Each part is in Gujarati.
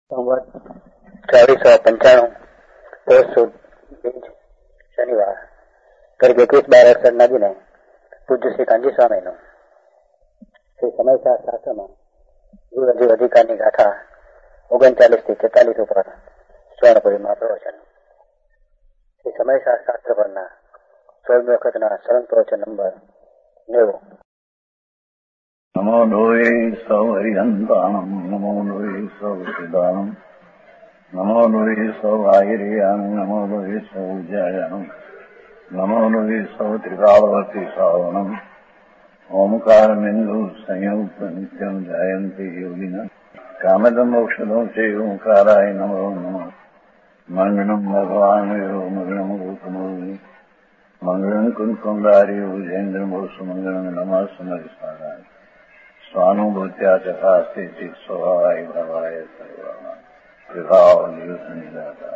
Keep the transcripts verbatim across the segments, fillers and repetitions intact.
સંવત ચોવીસો પંચાણું પોષ સુદ બીજ શનિવાર તારીખ એકવીસ બાર અડસઠ નાગીને પૂજ્ય શ્રી કાંજી સ્વામીનું શ્રી સમયસાર શાસ્ત્રમાં જીવ અજીવ અધિકારની ગાથા ઓગણચાલીસ થી તેતાલીસ ઉપર સ્વર્ણપુરીમાં પ્રવચન. શ્રી સમયસાર શાસ્ત્ર પરના સોળમી વખતના સરળ પ્રવચન નંબર નેવું. નમો લોહે સૌ હરિહંતાણમ નમો લોહે સૌ સિદ્ધાણમ નમો લોહે સૌ આયર્યાણમ નમો લોહે સૌ જયાણમ નમો લોહે સૌ ત્રિકાળવતી શ્રાવણમ ઓમકાર બિંદુ સંયુક્ત નિત્યમ જયંતિ યોગિના કામદમ મોક્ષદો છે ઓંકારાય નમો નમઃ. મંગળમ ભગવાન વિરો મંગળમ ગૌતમોની મંગળમ કુંકુંડારી વિજેન્દ્રમો સુમંગળમ નમઃ સમરિસ્વારાય સ્વાનુભૂત્યા તથા સ્થિતિ સ્વભાવાય ભવાય સર્વમાં વિભાવ નિયુક્ત નિરાકાર.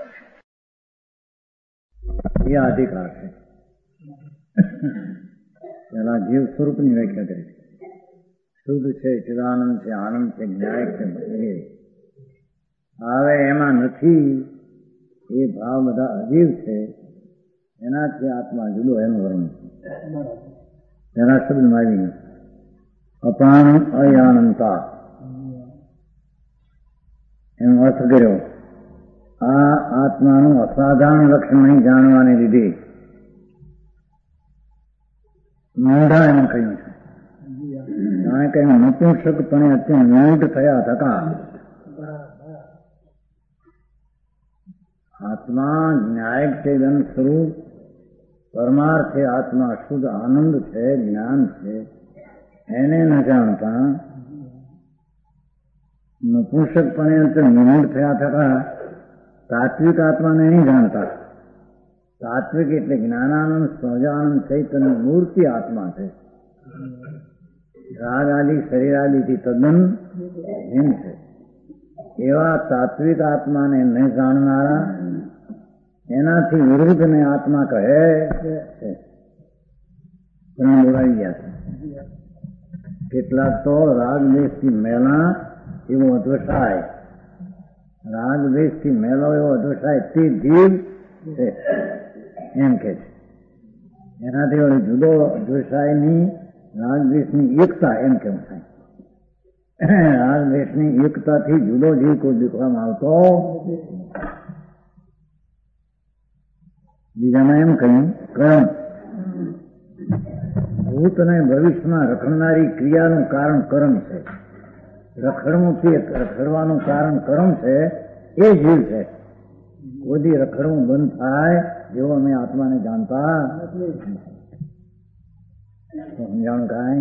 એ અધિકાર છે. પેલા જીવ સ્વરૂપની વ્યાખ્યા કરી છે. શુદ્ધ છે, ચિદાનંદ છે, આનંદ છે, ન્યાય છે, વગેરે. હવે એમાં નથી એ ભાવ બધા અજીવ છે, એનાથી આત્મા જુદો એનું વર્ણન છે. તેના શબ્દમાં આવીને અપાન અયાનંતા એનો અર્થ કર્યો. આ આત્માનું અસાધારણ લક્ષણ નહીં જાણવાને લીધે મૂઢા એમ કહ્યું છે. જાણે કે નપુંસકપણે અત્યંત મૂઢ થયા થતા આત્મા ન્યાયક છે, ધન સ્વરૂપ પરમાર્થે આત્મા શુદ્ધ આનંદ છે, જ્ઞાન છે, એને ન જાણતા નપુંસકપણે અત્યંત મૂઢ થયા થતા તાત્વિક આત્માને નહીં જાણતા. તાત્વિક એટલે જ્ઞાનાનંદ સહજાનંદ ચૈતન્ય મૂર્તિ આત્મા છે. રાગ આદિ શરીર આદિથી તદ્દન હીન છે. એવા તાત્વિક આત્માને ન જાણનારા એનાથી વિરુદ્ધને આત્મા કહે છે. ઘણા બોલાવી ગયા છે. કેટલાક તો રાગ દેશથી મેલા એવો અધ્વસાય, રાગ દેશથી મેલો એવો અધ્વસાય તે જીવ છે એમ કે છે. એનાથી વળી જુદો અધ્વસાયની રાગદ્વેષની એકતા એમ કેવું થાય. રાગદ્વેષની એકતાથી જુદો જીવ કોઈ દેખવામાં આવતો. બીજામાં એમ કહ્યું કર્મ ભૂત અને ભવિષ્યમાં રખડનારી ક્રિયાનું કારણ કર્મ છે. રખડવું રખડવાનું કારણ કર્મ છે એ જીવ છે. કોઈ રખડવું બંધ થાય જેવો અમે આત્માને જાણતા સમજાણું કાંઈ.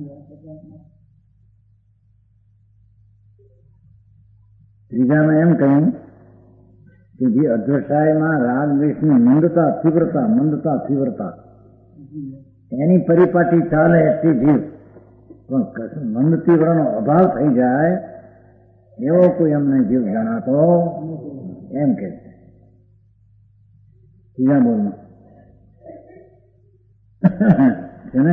ત્રીજામાં એમ કહ્યું કે જે અધ્વસાયમાં રાગ દ્વેષની મંદતા તીવ્રતા મંદતા તીવ્રતા એની પરિપાટી ચાલે એટલી જીવ, પણ મંદ તીવ્રનો અભાવ થઈ જાય એવો કોઈ અમને જીવ જણાતો એમ કે છે. ત્રીજા બોલમાં છે ને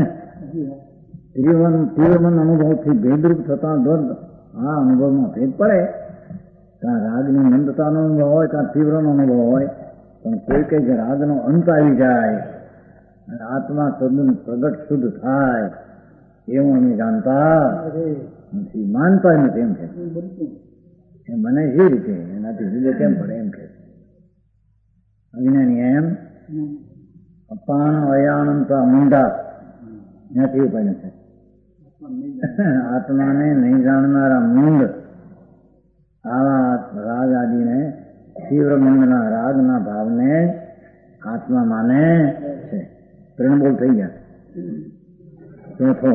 તીવ્રમન અનુભવથી ભેદરૂપ થતા દ્વંદ આ અનુભવમાં ભેદ પડે. કાં રાગની મંદતાનો અનુભવ હોય, કાં તીવ્રનો અનુભવ હોય, પણ કોઈ કઈ રાગનો અંત આવી જાય અને આત્મા તદ્દન પ્રગટ શુદ્ધ થાય એવું અમે જાણતા નથી, માનતા નથી એમ કે. એ મને જે રીતે એનાથી જુદો કેમ પડે એમ કે. અજ્ઞાની એમ અપાન અયાનંતા મૂંઢા ત્યાંથી ઉપાય છે. આત્માને નહીં જાણનારા મૂંઢ આવા રાગ આદિને તીવ્ર મંદના રાગના ભાવને આત્મા માને છે. ત્રણ બોલ થઈ ગયા. ચોથો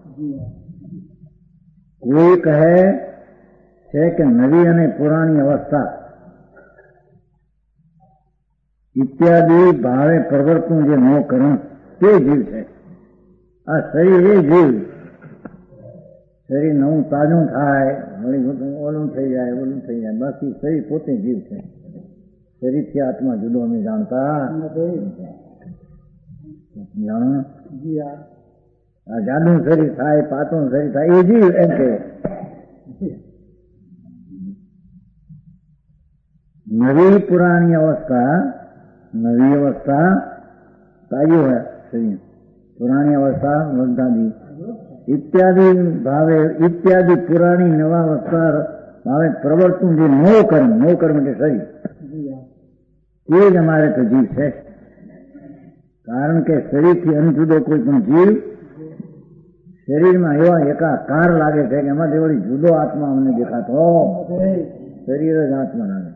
કોઈ કહે છે કે નવી અને પુરાણી અવસ્થા ઇત્યાદિ ભાવે પ્રવર્તનું જે મોહ કર્મ તે જીવ છે. આ શરીર એ જીવ. શરીર નવું તાજું થાય, વળી ઓલું થઈ જાય, ઓલું થઈ જાય, બાકી શરીર પોતે જીવ છે. શરીરથી આત્મા જુદો અમે જાણતા જાણો. આ જાડું શરીર થાય, પાતળું શરીર થાય એ જીવ એમ કે. નવી પુરાણી અવસ્થા, નવી અવસ્થા તાજી હોય શરીર, પુરાણી અવસ્થા વૃદ્ધાદી ઇત્યાદિ ભાવે ઇત્યાદિ પુરાણી નવા અવસ્થા ભાવે પ્રવર્તન જે નવો કર્મ, નવો કર્મ એટલે શરીર, એ જ અમારે તો જીવ છે. કારણ કે શરીરથી અનજુદો કોઈ પણ જીવ શરીરમાં એવા એકાકાર લાગે છે કે એમાંથી વળી જુદો આત્મા અમને દેખાતો, શરીર જ આત્મા લાગે.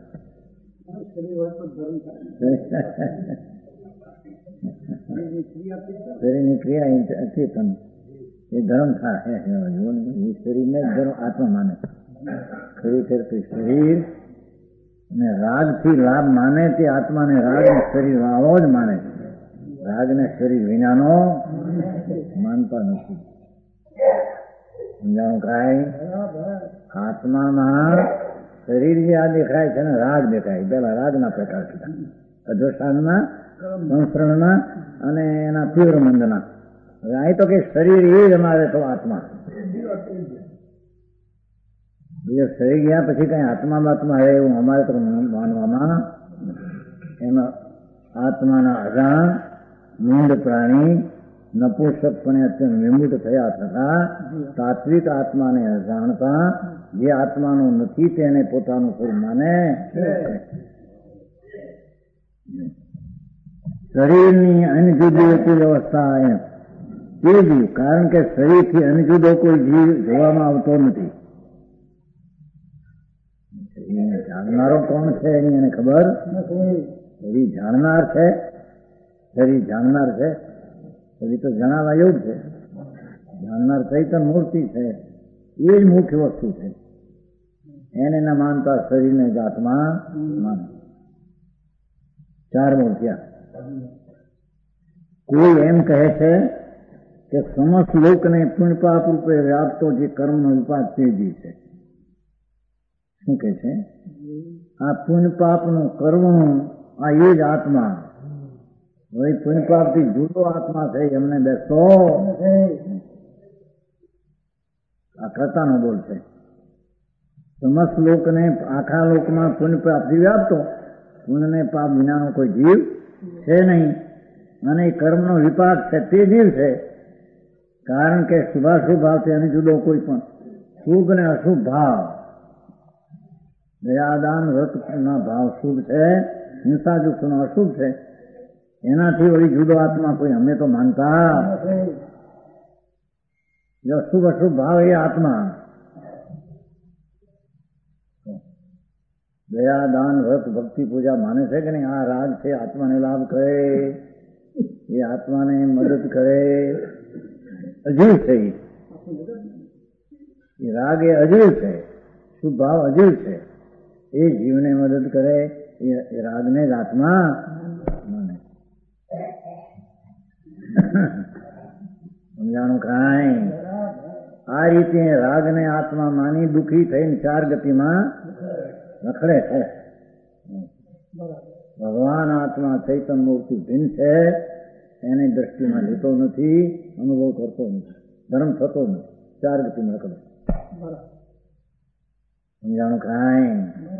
શરીરની ક્રિયા અચેતન એ ધર્મ થાય, એ શરીરને જ ધર્મ આત્મા માને. ખરેખર શરીર અને રાગથી લાભ માને તે આત્માને રાગ ને શરીર આવો જ માને. રાગ ને શરીર વિનાનો માનતા નથી. સમજાણું કાંઈ? આત્મામાં શરીર જે આ દેખાય છે ને રાગ દેખાય. પેલા રાગના પ્રકાર કીધા, અધોષાનના, સંસ્કરણના અને એના તીવ્ર મંદના. હવે અહીં તો કે શરીર એ જ અમારે તો આત્મા. બીજો શરીર ગયા પછી કઈ આત્મા બાત્મા હે એવું અમારે તો માનવામાં એમાં આત્માના અજાણ મૂંડ પ્રાણી નપુંસકપણે અત્યંત વિમુખ થયા થતા તાત્વિક આત્માને અજાણતા જે આત્માનું નથી તેને પોતાનું સ્વરૂપ માને. શરીરની અનજુદી અવસ્થા એમ તે જીવ, કારણ કે શરીરથી અનજુદો કોઈ જીવ જોવામાં આવતો નથી. જાણનારો કોણ છે એની એને ખબર નથી. શરીર જાણનાર છે, શરીર જાણનાર છે, શરીર તો જણાવવા એવું છે. જાણનાર ચૈતન મૂર્તિ છે, એ જ મુખ્ય વસ્તુ છે. એને ન માનતા શરીરને જ આત્મા માને. ચાર મૂળ થયા. કોઈ એમ કહે છે કે સમસ્ત લોકને પુણ્યપાપ રૂપે વ્યાપતો જે કર્મનો વિપાક તે જીવ છે. શું કહે છે? આ પુણ્યપાપનું કરવું આ એ જ આત્મા. હવે પુણ્યપાપથી જુદો આત્મા છે એમને બેસતો. આ કર્તાનો બોલ છે. સમસ્ત લોકને આખા લોકમાં પુણ્યપાપથી વ્યાપતો, પુણ્યને પાપ વિનાનો કોઈ જીવ છે નહીં. અને કર્મનો વિપાક છે તે જીવ છે. કારણ કે શુભાશુભ ભાવથી અને જુદો કોઈ પણ શુભ ને અશુભ ભાવ, દયાદાન વ્રતના ભાવ શુભ છે, હિંસાયુક્તનો અશુભ છે. એનાથી વળી જુદો આત્મા કોઈ અમે તો માનતા. જો શુભ અશુભ ભાવ એ આત્મા. દયાદાન વ્રત ભક્તિ પૂજા માને છે કે નહીં? આ રાગ છે, આત્માને લાભ કરે, એ આત્માને મદદ કરે. અજીવ છે એ રાગ, એ અજીવ છે. શુભ ભાવ અજીવ છે, એ જીવને મદદ કરે. એ રાગને જ આત્મા માને. સમજાણું કાંઈ? આ રીતે રાગને આત્મા માની દુઃખી થઈને ચાર ગતિમાં રખડે છે. ભગવાન આત્મા ચૈતન મૂર્તિ ભિન્ન છે, એની દ્રષ્ટિમાં લેતો નથી, અનુભવ કરતો નથી, ધર્મ થતો નથી, ચાર ગતિમાં રખડે. સમજાણું કાંઈ?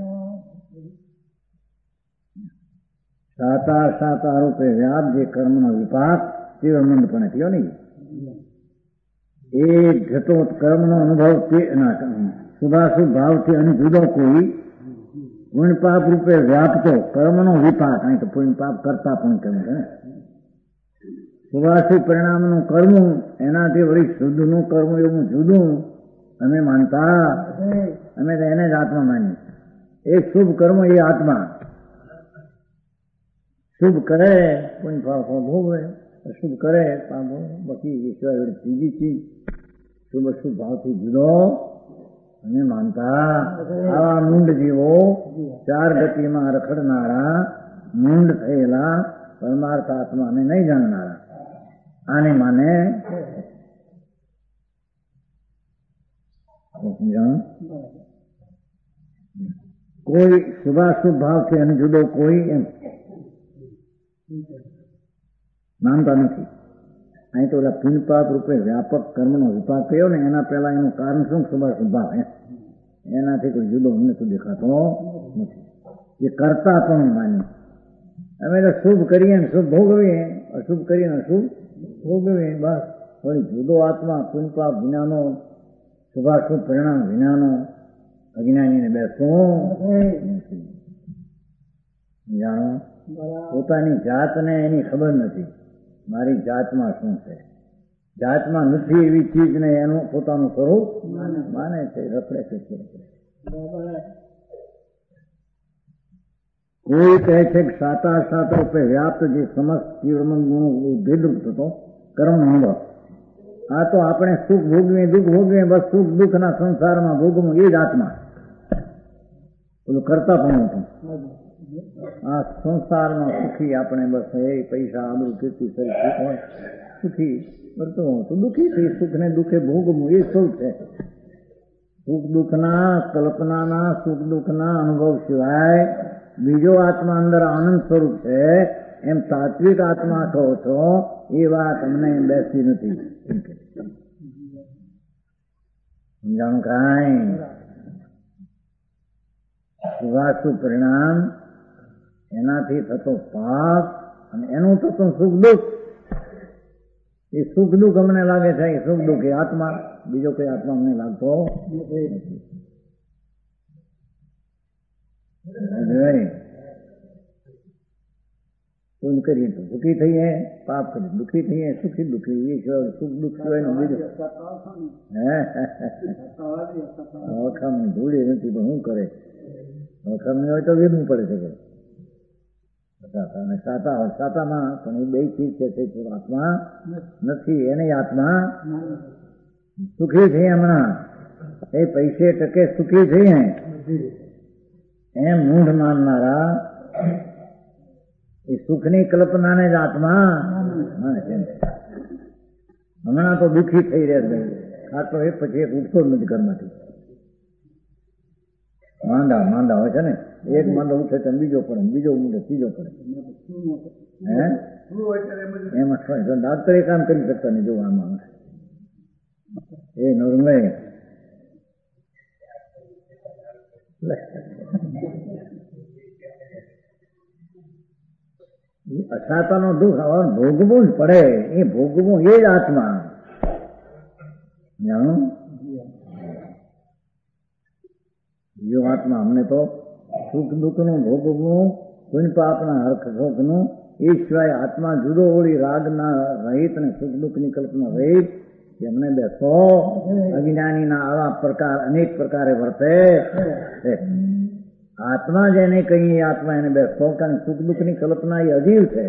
સાતા સાતા રૂપે વ્યાપ જે કર્મનો વિપાક તીવ્ર મંદપણે થયો નહીં, એ ઘટો કર્મનો અનુભવ તે શુભાશુભ ભાવથી અને જુદો કોઈ પુણ્ય પાપ રૂપે વ્યાપતો કર્મનો વિપાક. અહીં તો પુણ્ય પાપ કરતા પણ કેમ છે ને? શુભાશુભ પરિણામનું કર્મ એનાથી વળી શુદ્ધનું કર્મ એવું જુદું અમે માનતા. અમે તો એને જ આત્મા માની. એ શુભ કર્મ એ આત્મા. શુભ કરે પુણ્ય પાપ ભોગવે, અશુભ કરે પાપ ભોગવે. બાકી એ સિવાય ત્રીજી ચીજ શુભ અશુભ ભાવથી જુદો અમે માનતા. આવા મૂંડ જીવો, ચાર ગતિમાં રખડનારા, મૂંડ થયેલા પરમાર્થ આત્માને નહીં જાણનારા આને માને. કોઈ શુભાશુભ ભાવથી અને જુદો કોઈ એમ માનતા નથી. અહીં તો ઓલા પુણ્યપાપ રૂપે વ્યાપક કર્મનો વિપાક કર્યો ને, એના પહેલા એનું કારણ શું? શુભાશુભ ભાવ. એનાથી કોઈ જુદો અમને તો દેખાતો નથી. એ કરતા પણ માની. અમે તો શુભ કરીએ ને શુભ ભોગવીએ, અશુભ કરીએ ને અશુભ ભોગવીએ. બસ થોડી જુદો આત્મા પુણ્યપાપ વિનાનો, શુભાશુભ પરિણામ વિનાનો અજ્ઞાનીને બેસતો જાણો. પોતાની જાતને એની ખબર નથી, મારી જાતમાં શું છે. જાતમાં નથી એવી ચીજને એનું પોતાનું સ્વરૂપ માને છે, રખડે છે. કોઈ કહે છે કે સાતા સાત રૂપે વ્યાપ્ત જે સમસ્ત જીવન ગુણો ભેદરૂપ થતો કર્મ અનુભવ. આ તો આપણે સુખ ભોગવીએ, દુઃખ ભોગવીએ, બસ સુખ દુઃખના સંસારમાં ભોગવું એ જ આત્મા. પેલું કરતા પણ હતું. આ સંસારમાં સુખી આપણે બસ એ પૈસા આબરૂ કીર્તિ શરીર સુખ હોય સુખી કરતો તો દુઃખી થઈ. સુખ ને દુઃખે ભોગવું એ સૌ છે. સુખ દુઃખના કલ્પનાના સુખ દુઃખના અનુભવ સિવાય બીજો આત્મા અંદર આનંદ સ્વરૂપ છે એમ તાત્વિક આત્મા કહો છો એ વાત અમને બેસતી નથી. સમજાણું કાંઈ? શુભાશુભ પરિણામ એનાથી થતો પાપ અને એનું થતું સુખ દુઃખ. એ સુખ દુઃખ અમને લાગે છે એ સુખ દુઃખ એ આત્મા, બીજો કોઈ આત્મા અમને લાગતો નથી. પૂન કરીએ તો સુખી થઈએ, પાપ કરીએ દુઃખી થઈએ. સુખી દુઃખી એ સુખ દુઃખ સિવાય બીજું વખામ ભૂલી નથી તો શું કરે? વખામ હોય તો વેદવું પડે છે. સાતા હોય સાતામાં પણ એ બે ચીજ છે તે આત્મા નથી. એને આત્મા સુખી થઈ હમણાં એ પૈસે ટકે સુખી થઈએ એમ મૂઢ માનનારા એ સુખની કલ્પનાને જ આત્મા હમણાં તો દુઃખી થઈ રહ્યા. આ તો એક પછી એક ઉઠતો જ નથી ઘરમાંથી. માંદા માંદા હોય છે ને, એક માંદો ઉઠે તો બીજો પડે, બીજો ઉઠે ત્રીજો પડે. હે એમાં ડાક્ટર એ કામ કરી શકતા નહીં જોવામાં એ નોર્મે અસાતાનો દુઃખ આવવાનું ભોગવું જ પડે. એ ભોગવું એ જ આત્મા. જાણો બીજો આત્મા અમને તો સુખ દુઃખનું ભોગવવું, પુણ્ય પાપના હરખ શોખનું એ સિવાય આત્મા જુદો ઓળી રાગના રહિત અને સુખ દુઃખની કલ્પના રહિત કે અમને બેસો અજ્ઞાનીના આવા પ્રકાર અનેક પ્રકારે વર્તે. આત્મા જેને કહીએ આત્મા એને બેસતો કારણ સુખ દુઃખની કલ્પના એ અજીવ છે.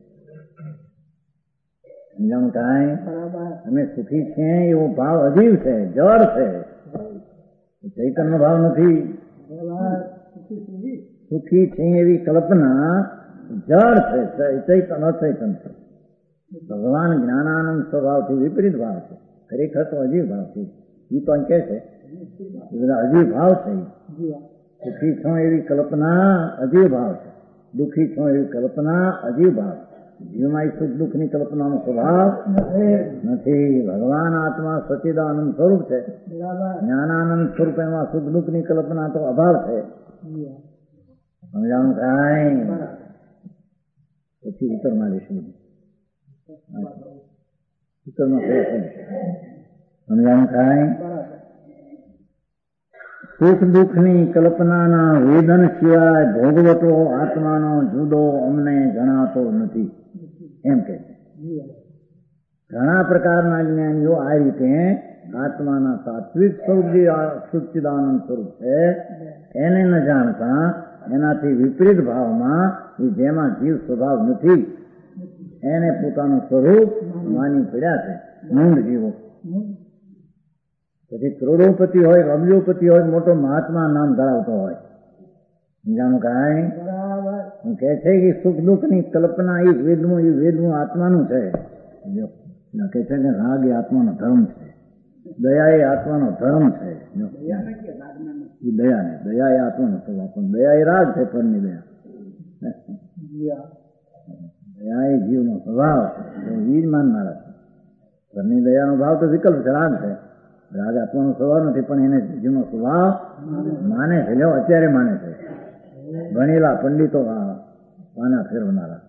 સમજાણું કાંઈ? અમે સુખી છીએ એવો ભાવ અજીવ છે, જળ છે, ચૈતન્ય ભાવ નથી. સુખી છે એવી કલ્પના જળ છે, ચૈતન અચૈતન છે. ભગવાન જ્ઞાનાનંદ સ્વભાવથી વિપરીત ભાવ છે. ખરેખર તો અજીવ ભાવ છે. એ તો કહે છે એ બધા અજીવ ભાવ છે. સુખી છો એવી કલ્પના અજીવ ભાવ છે, દુઃખી છો એવી કલ્પના અજીવ ભાવ. જીવમાં સુખ દુઃખની કલ્પનાનો સ્વભાવ નથી. ભગવાન આત્મા સચ્ચિદાનંદ સ્વરૂપ છે, જ્ઞાનાનંદ સ્વરૂપ એમાં સુખ દુઃખની કલ્પના તો અભાવ છે. સમજાણું કાંઈ? પછી ઉત્તરમાં લઈશું. ઉત્તરમાં સમજાણું કાંઈ? સુખ દુઃખની કલ્પનાના વેદન સિવાય ભોગવતો આત્માનો જુદો અમને જણાતો નથી એમ કે ઘણા પ્રકારના જ્ઞાનીઓ આ રીતે આત્માના સાત્વિક સ્વરૂપ જે સચ્ચિદાનંદ સ્વરૂપ છે એને ન જાણતા એનાથી વિપરીત ભાવમાં જેમાં જીવ સ્વભાવ નથી એને પોતાનું સ્વરૂપ માની પડ્યા છે મૂંઢ જીવો. પછી કરોડોપતિ હોય, અબજોપતિ હોય, મોટો મહાત્મા નામ ધરાવતો હોય. સમજાણું કાંઈ? હું કહે છે કે સુખ દુઃખની કલ્પના એ વેદનું એ વેદનું આત્માનું છે. કહે છે કે રાગ એ આત્માનો ધર્મ છે, દયા એ આત્માનો ધર્મ છે. એ દયા ને દયા એ આત્માનો સ્વભાવ, પણ દયા એ રાગ છે. પરની દયા દયા એ જીવનો સ્વભાવ છે, એ જ માનનારા છે. પરની દયાનો ભાવ તો વિકલ્પ છે, રાગ છે. રાગ આત્માનો સ્વભાવ નથી પણ એને જીવનો સ્વભાવ માને છે. લ્યો અત્યારે માને છે. ભણેલા પંડિતો પાના ફેરવનારા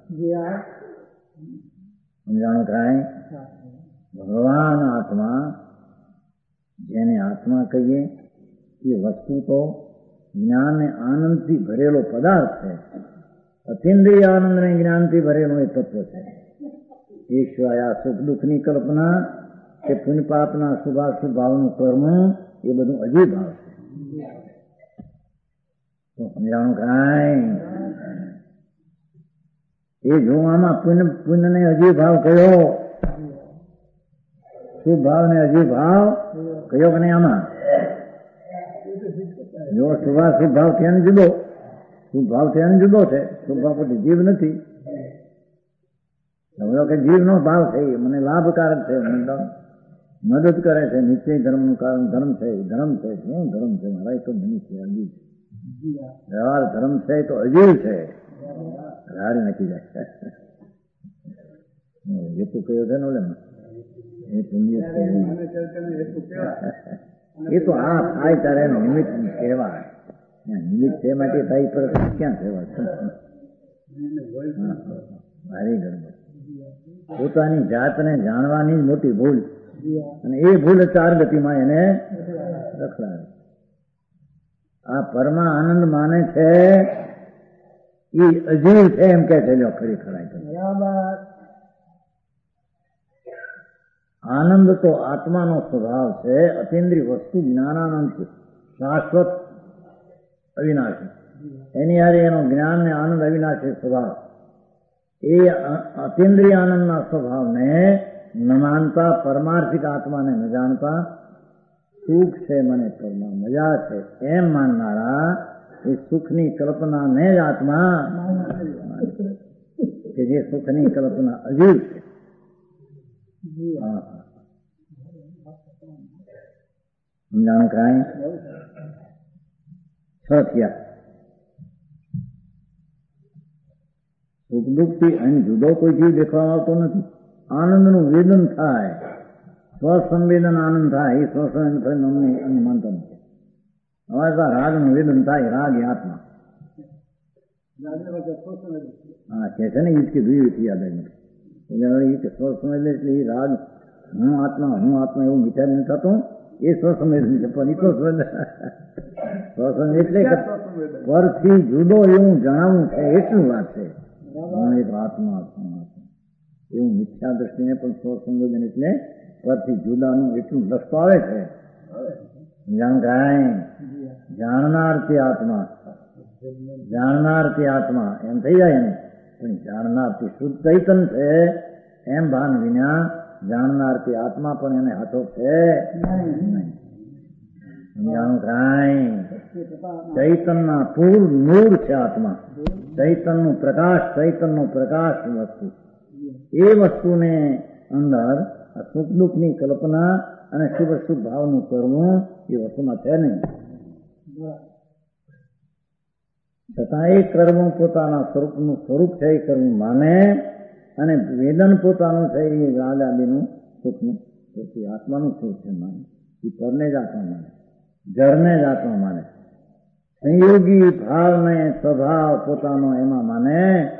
સમજાણું કાંઈ ભગવાન આત્મા જેને આત્મા કહીએ એ વસ્તુ તો જ્ઞાન ને આનંદથી ભરેલો પદાર્થ છે. અતિન્દ્રિય આનંદ ને જ્ઞાનથી ભરેલો એ તત્વ છે. એ સિવાય આ સુખ દુઃખની કલ્પના કે પુણ્ય પાપના શુભાશુભ ભાવનું કર્મ એ બધું અજીબ ભાવ છે. સમજાણું કાંઈ એ જોવામાં પુણ્ય પુણ્ય ને અજીબ ભાવ કયો, શુભ ભાવ ને અજીબ ભાવ કયો કે નહીં? આમાં જો શુભાશુભ ભાવ ત્યાં જુદો, શુભ ભાવ ત્યાં જુદો છે. શુભ ભાવ પછી જીવ નથી. સમજો કે જીવનો ભાવ છે મને લાભકારક છે, મને મદદ કરે છે, નિશ્ચય ધર્મનું કારણ ધર્મ છે, ધર્મ છે. શું ધર્મ છે મારા? તો નહીં છે, અજીબ વ્યવહાર ધર્મ છે તો અજીબ છે. હારી નાખી જાય એ તું કયો છે ને ઓલે એ પુણ્ય એ તો આ થાય ત્યારે નિમિત્ત કહેવાય. નિમિત્ત છે માટે થાય પર ક્યાં કહેવાય? ભારી ગરબડ. પોતાની જાતને જાણવાની મોટી ભૂલ, અને એ ભૂલ ચાર ગતિમાં એને રખડાવે. આ પરમા આનંદ માને છે એ અજીવ છે એમ કે છે. જો ખરી ખરાય આનંદ તો આત્માનો સ્વભાવ છે. અતિન્દ્રિય વસ્તુ જ્ઞાનાનંદ છે, શાશ્વત અવિનાશી. એની હારે એનો જ્ઞાન ને આનંદ અવિનાશી સ્વભાવ. એ અતિન્દ્રિય આનંદના સ્વભાવને ન માનતા, પરમાર્થિક આત્માને ન જાણતા, સુખ છે મને પરમાં મજા છે એમ માનનારા એ સુખની કલ્પના ને જ આત્મા કે જે સુખની કલ્પના અજીબ છે. સમજાણું કાંઈ? છ થયા. સુખ દુઃખ થી અહીં જુદો કોઈ જીવ દેખવામાં આવતો નથી. આનંદનું વેદન થાય, સ્વસંવેદન આનંદ થાય. એ સ્વસંવેદન અમને અમે માનતા નથી. અમારે તો રાગનું વેદન થાય. રાગ એ આત્મા. હા કે છે ને એ જ કીધું એ યાદ આવી નથી. કે સ્વસંવેદન એટલે એ રાગ હું આત્મા હું આત્મા એવું વિચાર નથી થતું. એ સ્વસંવેદન છે. પણ એ તો સ્વસંવેદન એટલે પરથી જુદો એવું જણાવવું છે એટલું વાત છે. એક આત્મા આત્મા એવું મિથ્યા દ્રષ્ટિને પણ સ્વસંવેદન એટલે પરથી જુદાનું એટલું લક્ષ આવે છે. જાણ જાણનાર તે આત્મા, જાણનાર તે આત્મા એમ થઈ જાય ને. પણ જાણનાર તે શુદ્ધ ચૈતન છે એમ ભાન વિના જાણનાર તે આત્મા પણ એને હાથો છે નહીં. જાણું કાંઈ ચૈતનના પૂર નૂર છે આત્મા. ચૈતનનું પ્રકાશ, ચૈતનનો પ્રકાશ વસ્તુ. એ વસ્તુને અંદર સુખ દુઃખની કલ્પના અને શુભ શુભ ભાવનું કરવું એ વસ્તુમાં છે નહીં. છતાં એ કરવું પોતાના સ્વરૂપનું સ્વરૂપ છે એ કરવું માને, અને વેદન પોતાનું છે એ રાજાદીનું સુખનું આત્માનું સુખ છે માને. એ પરને જ આત્મા માને, જળને જ આત્મા માને. સંયોગી ભાવને સ્વભાવ પોતાનો એમાં માને.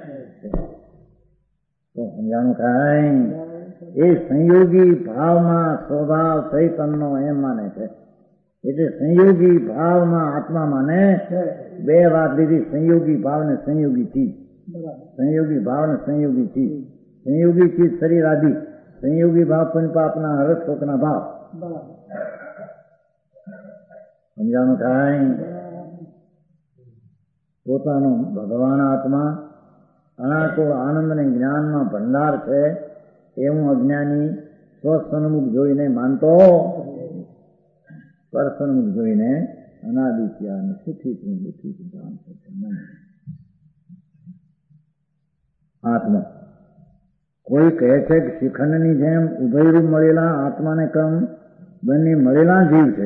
તો સમજાણું કાંઈ? એ સંયોગી ભાવમાં સ્વભાવ ચૈતનનો એમ માને છે. એટલે સંયોગી ભાવમાં આત્મા માને. બે વાત લીધી, સંયોગી ભાવ ને સંયોગી ચીજ. સંયોગી ભાવ ને સંયોગી ચીજ. સંયોગી ચીજ શરીર આદિ, સંયોગી ભાવ પણ પાપના હરસ શોકના ભાવ. સમજાણું કાંઈ? પોતાનો ભગવાન આત્મા અનાતો આનંદ ને જ્ઞાનમાં ભંડાર છે એવું અજ્ઞાની સ્વસન્મુખ જોઈને માનતો, પરસન્મુખ જોઈને અનાદિત્યા અને સુખી છું દુઃખી છું જાણ છે. આત્મા કોઈ કહે છે કે શિખંડની જેમ ઉભયરૂપ મળેલા આત્માને ક્રમ બંને મળેલા જીવ છે.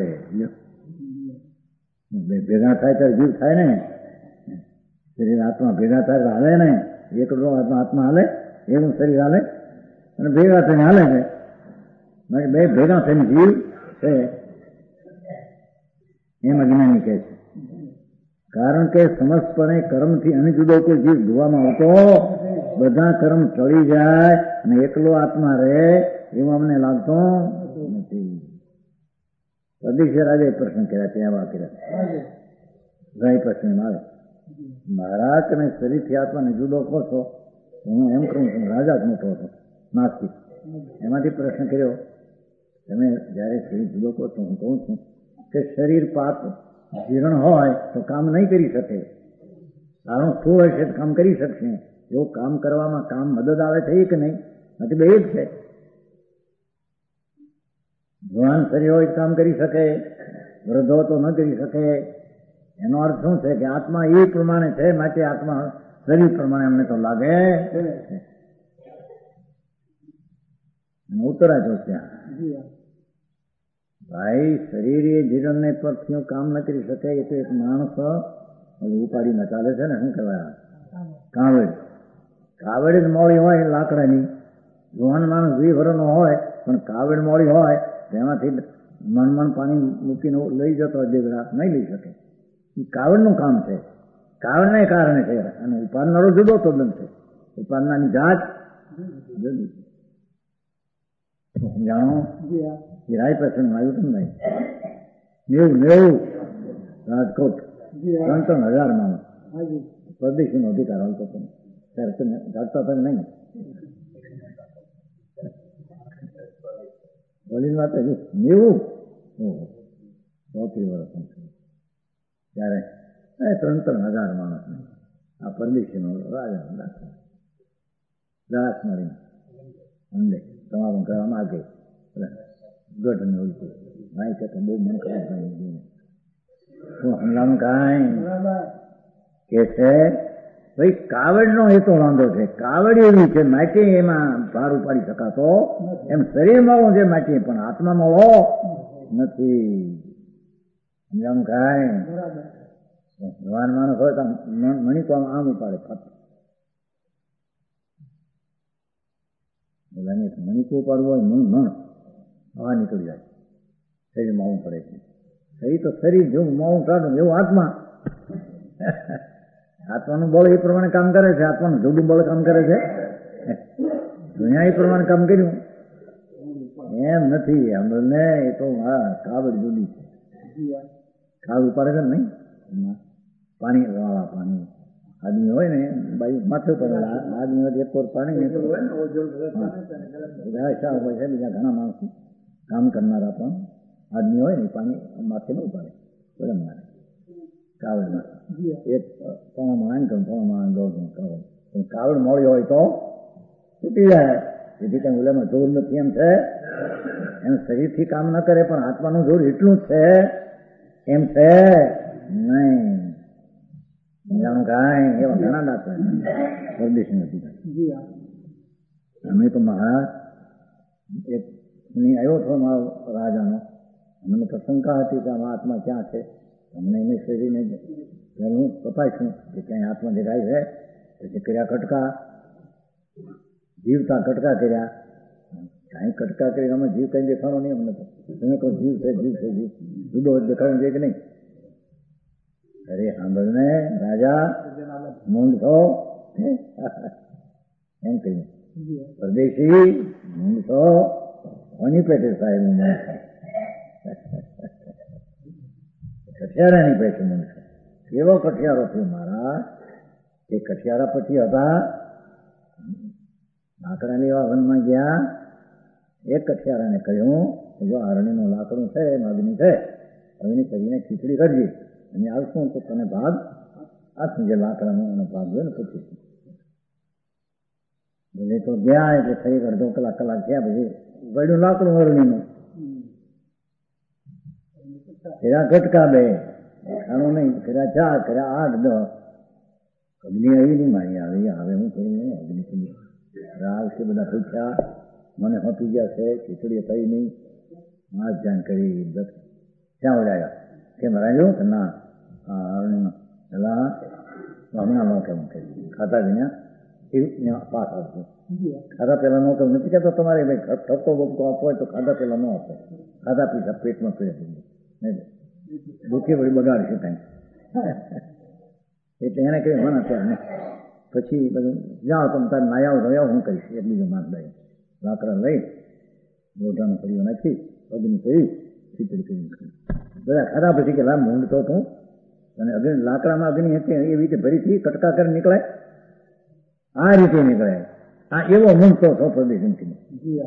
ભેગા થાય ત્યારે જીવ થાય ને. શરીર આત્મા ભેગા થાય હાલે ને. એકડો આત્મા હાલે, એનું શરીર હાલે, અને ભેગા થઈને હાલે છે. બે ભેગા થઈને જીવ છે એમ અજ્ઞાની કહે છે. કારણ કે સમસ્તપણે કર્મથી અને જુદો કોઈ જીવ જોવામાં આવતો બધા કર્મ ટળી જાય અને એકલો આત્મા રહે એવું અમને લાગતો નથી. અધિક્ષય રાજાએ પ્રશ્ન કર્યા ત્યાં વા કર્યા ગઈ પ્રશ્ન આવે મહારાજ તમે શરીરથી આત્માને જુદો કહો છો હું એમ કહું છું રાજા જ મોટો હતો નાસ્તિક. એમાંથી પ્રશ્ન કર્યો તમે જયારે શરીર જુદો કહો છો હું કહું છું કે શરીર પાપ જીર્ણ હોય તો કામ નહીં કરી શકે, કારણ સ્થૂળ હશે તો કામ કરી શકશે. જો કામ કરવામાં કામ મદદ આવે છે કે નહીં નથી બે જ છે. જવાન શરીર હોય કામ કરી શકે, વૃદ્ધો તો ન કરી શકે. એનો અર્થ શું છે કે આત્મા એ પ્રમાણે છે માટે આત્મા શરીર પ્રમાણે અમને તો લાગે. ઉત્તરા જો ત્યાં ભાઈ શરીર એ જીવનને પરથી કામ ન કરી શકે. એ તો એક માણસ ઉપાડીમાં ચાલે છે ને શું કહેવાય કાવડ. કાવડ જ મોડી હોય લાકડાની. જુવાન માણસ વી ભરનો હોય પણ કાવડ મોડી હોય તેમાંથી મણ મણ પાણી મૂકીને લઈ જતો દેગડા નહીં લઈ શકે. એ કાવડનું કામ છે, કાવડને કારણે છે. અને ઉપાડનારો જુદો તો બનશે. ઉપાડનારની જાત જુદી સમજાણો. રાય પ્રસંગ આવ્યું હતું ને નેવું નેવું રાજકોટ ત્રણ ત્રણ હજાર માણસ પરદેશીનો અધિકાર આવતો હતો ત્યારે તમે જાણતા હતા નહીં. બોલીની વાત નેવું ચોત્રીસ વર્ષ ત્યારે ત્રણ ત્રણ હજાર માણસ આ પરદેશીનો રાજા દાસ મારી અંદે તમારું કરવા માગે ગઢ ને ઉલટું ભાઈ કે બહુ મન ખરાબ થાય શું હમલાનું કાંઈ કે છે ભાઈ કાવડ નો એ તો વાંધો છે. કાવડ એવી છે માટી એમાં ભાર ઉપાડી શકાતો એમ શરીર મળવું છે માટી પણ આત્મા મળો નથી. સમજાણું કાંઈ ભગવાન માણસ હોય તો મણી તો આમ ઉપાડે ફાટ મણી તો ઉપાડવું હોય મણ મણ હવા નીકળી જાય. શરીર માવું પડે છે. શરીર તો શરીર જેવું માવું કાઢું એવું આત્મા. આત્માનું બળ એ પ્રમાણે કામ કરે છે. આત્માનું જુદું બળ કામ કરે છે. દુનિયા એ પ્રમાણે કામ કર્યું એમ નથી. અમને એ તો હા કાવડ જુદી છે. કાવડ ઉપાડે છે ને નહીં પાણી વાળા પાણી આદમી હોય ને બાઈ માથે પડેલા આદમી હોય એક પર પાણી શા હોય છે. બીજા ઘણા માણસો કામ કરનારા પણ આદમી હોય ને પાણી માથે ન ઉપાડે બરાબર મારે કાવડમાં એક પોણા માણ કે પોણા માણ દોઢ કાવડ પણ કાવડ મોડી હોય તો તૂટી જાય. જેથી કંઈ ઓલામાં જોર નથી એમ છે. એમ શરીરથી કામ ન કરે પણ આત્માનું જોર એટલું જ છે એમ છે નહીં. સમજાણું કાંઈ એવા ઘણા દાખલા પરદેશી નથી. અમે તો મહારાજ એક આવ્યો હતો મારો રાજાનો. અમને તો શંકા હતી કે આમાં આત્મા ક્યાં છે. અમને એને શરીરને હું તપાસ્યું કે ક્યાંય આત્મા દેખાય છે. પછી કર્યા કટકા જીવતા કટકા કર્યા. કાંઈ કટકા કરી અમે જીવ કંઈ દેખાડો નહીં અમને તો. તમે કહો જીવ છે જીવ છે જીવ જુદો દેખાડો છે કે નહીં. અરે સાંભળને રાજા મૂંડ છો એમ કહ્યું. પરદેશી મૂંડ છો કોની પેટે સાહેબ હું મૂંડ છું. કઠિયારાની પેટે મૂંડ છું. કેવો કઠિયારો થયો મારા. એ કઠિયારા પછી હતા લાકડા લેવા વનમાં ગયા. એક કઠિયારાને કહ્યું જો અરણીનું લાકડું છે એમ અગ્નિ છે અગ્નિ કરીને ખીચડી કરજે અને આવશું તો તને ભાગ આપશું જે લાકડાનો એનો ભાગ હોય ને પૂછી ભલે તો ગયા એટલે થઈ અડધો કલાક કલાક થયા પછી ગળ્યું લાકડું અરણીનું. ફેરા કટકા બે ખાણું નહીં ફેરા ચાર ફેરા આઠ દસ અગ્નિ આવી નહીં મારી આવી હવે હું કહ્યું અગ્નિ થઈ આવશે. બધા પૂછ્યા મને હોતી ગયા છે ખીચડી થઈ નહીં આ જાણ કરી ક્યાં ઓળ્યા કેમ રાખ્યું કે ના પેલા હમણાં નો કેમ કહ્યું ખાતા ગયા પાસ આવશે. ખાધા પેલા નો કેમ નથી કહેતો તમારે ભાઈ ઠપકો બપકો આપવો હોય તો ખાધા પેલા ન આપો. ખાધા પીધા પેટમાં પીડે દુઃખી વળી બગાડશે કાંઈ એટલે એને કહ્યું મને અત્યારે નહીં, પછી બધું જાઓ તમે તારે ના આવો તો આવો હું કહીશ. એક બીજો માણસ લઈ લાકડા લઈ લોઢાનો ફળીઓ નાખી અગ્નિ કરી ખીચડી કરી બધા ખાધા પછી કે લામ ઊંડતો તું અને અગ્નિ લાકડામાં અગ્નિ હતી એવી રીતે ભરીથી કટકા કરી નીકળે, આ રીતે નીકળે. આ એવો મૂંડતો હતો પ્રદેશમાં.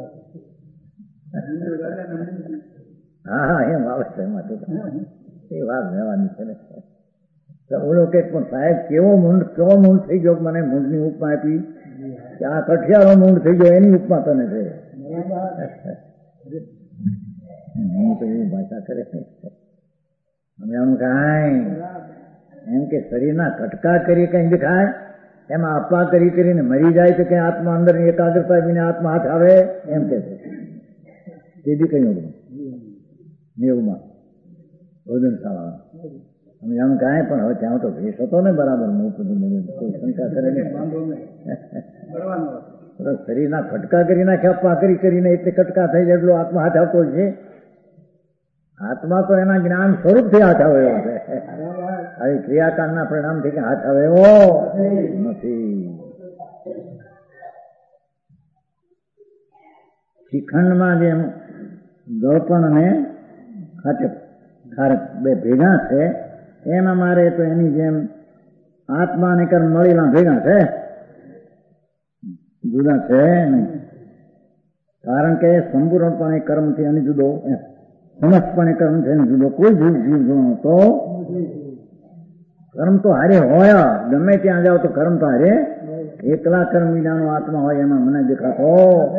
હા હા એમ આવે છે એમાં તો એ વાત રહેવાની છે ને. ઓલો કે પણ સાહેબ કેવો મૂંડ કેવો મૂંડ થઈ ગયો, મને મૂંડની ઉપમા આપી કે આ કઠિયારો મૂંડ થઈ ગયો એની ઉપમા તને છે. હું તો એવી ભાષા કરે અમે એનું કાંઈ એમ કે શરીરના કટકા કરી કઈ દેખાય એમાં અપા કરી કરીને મરી જાય તો કઈ આત્મા અંદર એકાગ્રતા વિના આત્મા હાથ આવે એમ કે છે. તે બી કઈ નેવમાં ભોજન શાળા અમે આમ કાંઈ પણ હવે ત્યાં તો ભેસ હતો ને બરાબર કોઈ શંકા કરે નહીં. શરીરના કટકા કરી નાખ્યા અપા કરી કરીને એટલે કટકા થઈ જાય એટલો આત્મા હાથ આવતો છે. આત્મા તો એના જ્ઞાન સ્વરૂપથી હાથ આવે એવો છે. આવી ક્રિયાકાંડના પરિણામથી કે હાથ આવે એવો નથી. શ્રીખંડમાં જેમ ગળપણ અને ખાચક ખારક બે ભેગા છે એમ અમારે તો એની જેમ આત્મા અને કર્મ મળેલા ભેગા છે, જુદા છે નહીં. કારણ કે સંપૂર્ણપણે કર્મથી એની જુદો, સમસ્તપણે કર્મ છે એની જુદો કોઈ જીવ જીવ જુદો તો કર્મ તો હારે હોય. ગમે ત્યાં જાઓ તો કર્મ તો હારે. એકલા કર્મ વિનાનો આત્મા હોય એમાં મને દેખાતો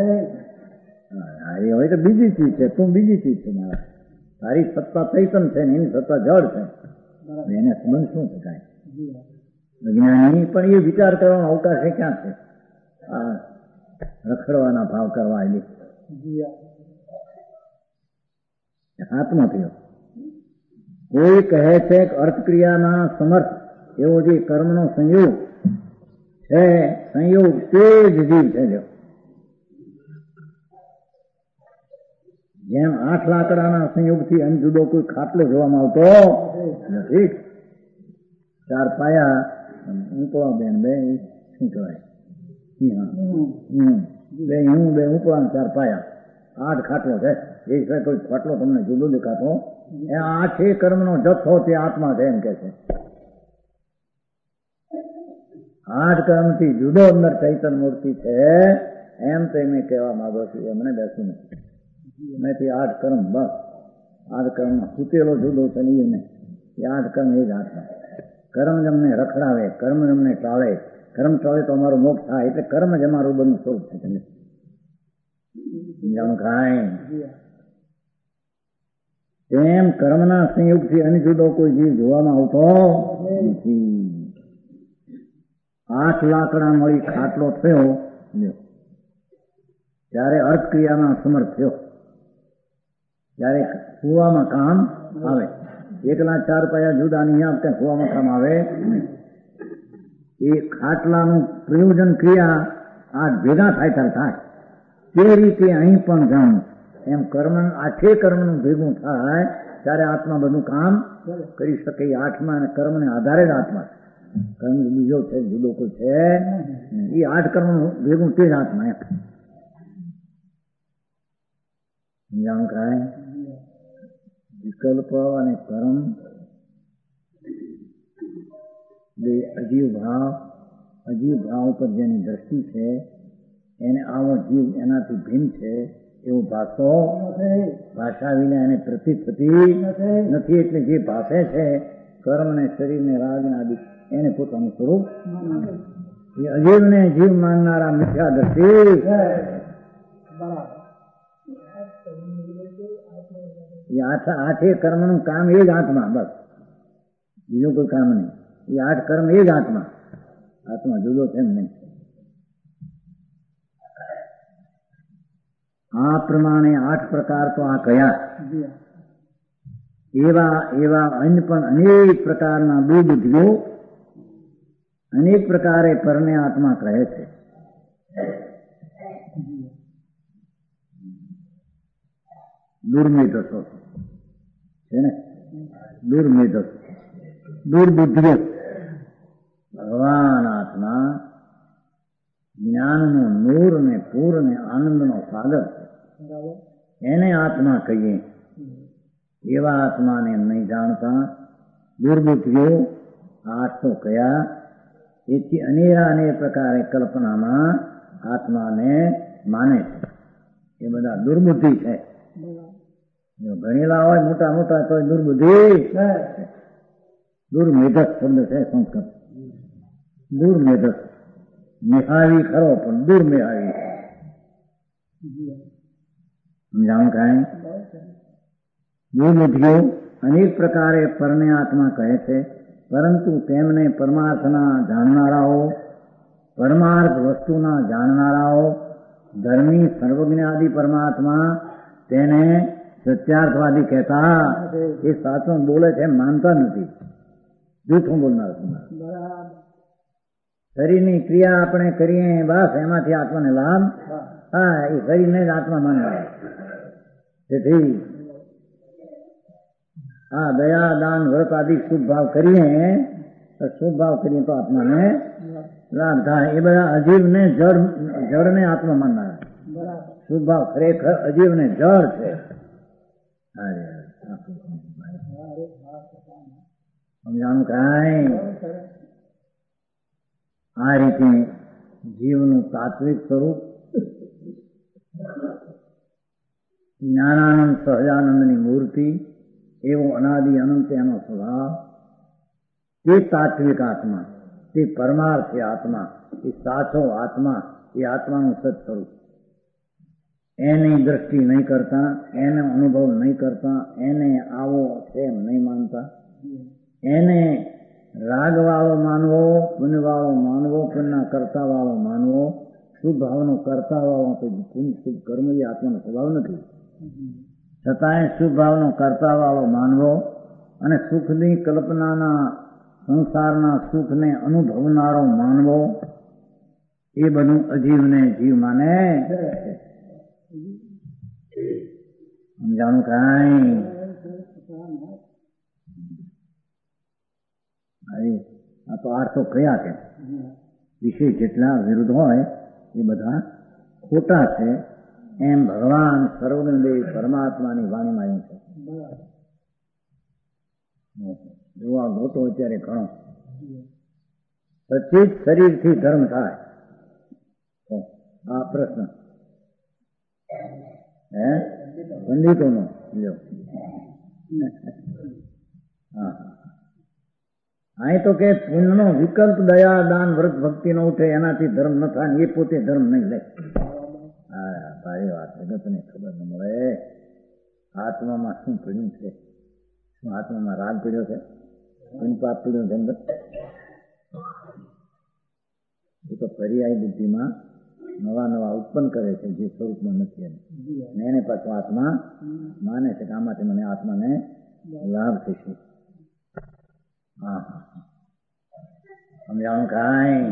હારે હોય તો બીજી ચીજ છે, તું બીજી ચીજ છે. મારા તારી સત્તા ચૈતન છે ને એની સત્તા જળ છે. એને સંબંધ શું શકાય? વિજ્ઞાની પણ એ વિચાર કરવાનો અવકાશ છે ક્યાં છે? આ રખડવાના ભાવ કરવા એની આત્મા થયો. કોઈ કહે છે કે અર્થક્રિયામાં સમર્થ એવો જે કર્મનો સંયોગ છે, સંયોગ તે જ જીવ છે. જો જેમ આઠ લાકડાના સંયોગથી અન જુદો કોઈ ખાટલો જોવામાં આવતો નથી. ચાર પાયા ઊંપવા બેન બે શું કહેવાય બે હું બે ઊંપવા ચાર પાયા આઠ ખાટલો છે. એ સિવાય કોઈ ખાટલો તમને જુદો દેખાતો એ આઠે કર્મનો જથ્થો તે આત્મા છે એમ કે છે. આઠ કર્મથી જુદો અંદર ચૈતન મૂર્તિ છે એમ તો એમ કહેવા માંગો છું. એમને બેસું નથી મેથી આઠ કર્મ બસ આઠ કર્મ સૂતેલો જુદો છે નહીં ને એ આઠ કર્મ એ જ આત્મા. કર્મ જ અમને રખડાવે, કર્મ જ અમને ટાળે, કર્મ ટાળે તો અમારો મોક્ષ થાય. એટલે કર્મ જ અમારું બધું સ્વરૂપ છે. તમે જાણું કાંઈ તેમ કર્મના સંયોગથી અન્ય જુદો કોઈ જીવ જોવામાં આવતો નથી. આઠ લાકડા મળી ખાટલો થયો ત્યારે અર્થક્રિયામાં સમર્થ થયો, ત્યારે કુવામાં કામ આવે. એકલા ચાર પાયા જુદા નહીં આપતે કુવામાં કામ આવે. એ ખાટલાનું પ્રયોજન ક્રિયા આ ભેગા થાય ત્યારે થાય. તે રીતે અહીં પણ જાણ એમ કર્મ આઠે કર્મનું ભેગું થાય ત્યારે આત્મા બધું કામ કરી શકે. એ આઠમા અને કર્મને આધારે જ આત્મા છે. કર્મ બીજો છે જુદો કોઈ છે એ આઠ કર્મનું ભેગું તે જ આત્મા એમ જાણ કાય. વિકલ્પ અને કર્મ બે અજીવ ભાવ, અજીવ ભાવ ઉપર જેની દ્રષ્ટિ છે એને આવો જીવ એનાથી ભિન્ન છે એવું ભાષો ભાષા વિના એને પ્રતીત થતી નથી. એટલે જે ભાષે છે કર્મ ને શરીર ને રાગ ને આદિ એને પોતાનું સ્વરૂપ એ અજીવ ને જીવ માનનારા મિથ્યા દ્રષ્ટિ. એ આઠે કર્મનું કામ એ જ આત્મા, બસ બીજું કોઈ કામ નહીં. એ આઠ કર્મ એ જ આત્મા, આત્મા જુદો છે નહીં. આ પ્રમાણે આઠ પ્રકાર તો આ કયા. એવા એવા અન્ય પણ અનેક પ્રકારના દુર્બુદ્ધિઓ અનેક પ્રકારે પરને આત્મા કહે છે. દુર્મેધસો છે ને, દુર્મેધસ દુર્બુદ્ધિઓ જ્ઞાનનો નૂર ને પૂર ને આનંદનો સાગર છે, એને આત્મા કહીએ. એવા આત્માને નહીં જાણતા દુર્બુદ્ધિઓ આઠ તો કયા, એથી અનેરા અનેક પ્રકારે કલ્પનામાં આત્માને માને છે. એ બધા દુર્બુદ્ધિ છે. જો ભણેલા હોય મોટા મોટા તો દુર્બુદ્ધિ, દુર્મેધક શબ્દ છે સંસ્કૃત. દુર્મેધક મેહાવી ખરો પણ દુર્મેહાવી. સમજાણું કાંઈ? દુર્બુદ્ધિઓ અનેક પ્રકારે પરને આત્મા કહે છે, પરંતુ તેમને પરમાર્થના જાણનારાઓ, પરમાર્થ વસ્તુના જાણનારાઓ, ધર્મી સર્વજ્ઞાદિ પરમાત્મા તેને સત્યાર્થવાદી કહેતા. એ સાચું બોલે છે માનતા નથી, જૂઠું બોલનાર. શરીરની ક્રિયા આપણે કરીએ બસ એમાંથી આત્માને લાભ. હા, એ શરીરને જ આત્મા માનવા. તેથી આ દયા દાન વ્રત આદિ શુભ ભાવ કરીએ તો શુભ ભાવ કરીએ તો આત્માને લાભ થાય. એ બધા અજીવને જળ જળને આત્મા માનનાર. શુભ ભાવ ખરેખર અજીવને જળ છે. સમજાણું કાંઈ? આ રીતે જીવનું તાત્વિક સ્વરૂપ જ્ઞાનાનંદ સહજાનંદની મૂર્તિ, એવો અનાદિ અનંત એનો સ્વભાવ, તે તાત્વિક આત્મા, તે પરમાર્થી આત્મા, એ સાચો આત્મા, એ આત્માનું સત સ્વરૂપ. એની દ્રષ્ટિ નહીં કરતા, એનો અનુભવ નહીં કરતા, એને આવો છે એમ નહીં માનતા, એને રાગવાળો માનવો, પુણ્યવાળો માનવો, પુણ્યના કરતાવાળો માનવો, શુભ ભાવનો કરતાવાળો તો પુણ્ય શુભ કર્મ એ આત્માનો સ્વભાવ નથી. છતાંય શુભ ભાવનો કરતાવાળો માનવો અને સુખની કલ્પનાના સંસારના સુખને અનુભવનારો માનવો, એ બધું અજીવને જીવ માને. સમજાણું કાંઈ? આ તો આઠસો કયા છે, વિષય જેટલા વિરુદ્ધ હોય એ બધા ખોટા છે, એમ ભગવાન સર્વજ્ઞદેવ પરમાત્માની વાણીમાં એવું છે. જોવા ગોતો અત્યારે ઘણો. સચિત શરીરથી ધર્મ થાય. આ પ્રશ્ન હે પંડિતોનો લ્યો. હા, અહીં તો કે પુણ્યનો વિકલ્પ દયા દાન વ્રત ભક્તિ નો ઉઠે, એનાથી ધર્મ ન થાય, એ પોતે ધર્મ નહીં લે. હા, ભારી વાત. જગતને ખબર ન મળે આત્મામાં શું પીડ્યું છે. શું આત્મામાં રાગ પીડ્યો છે, પાપ પીડ્યો છે અંદર? એ તો પર્યાય બુદ્ધિમાં નવા નવા ઉત્પન્ન કરે છે, જે સ્વરૂપમાં નથી. એને એને પાછું આત્મા માને છે કે આમાંથી મને આત્માને લાભ થશે. હા હા, સમજાણું કાંઈ?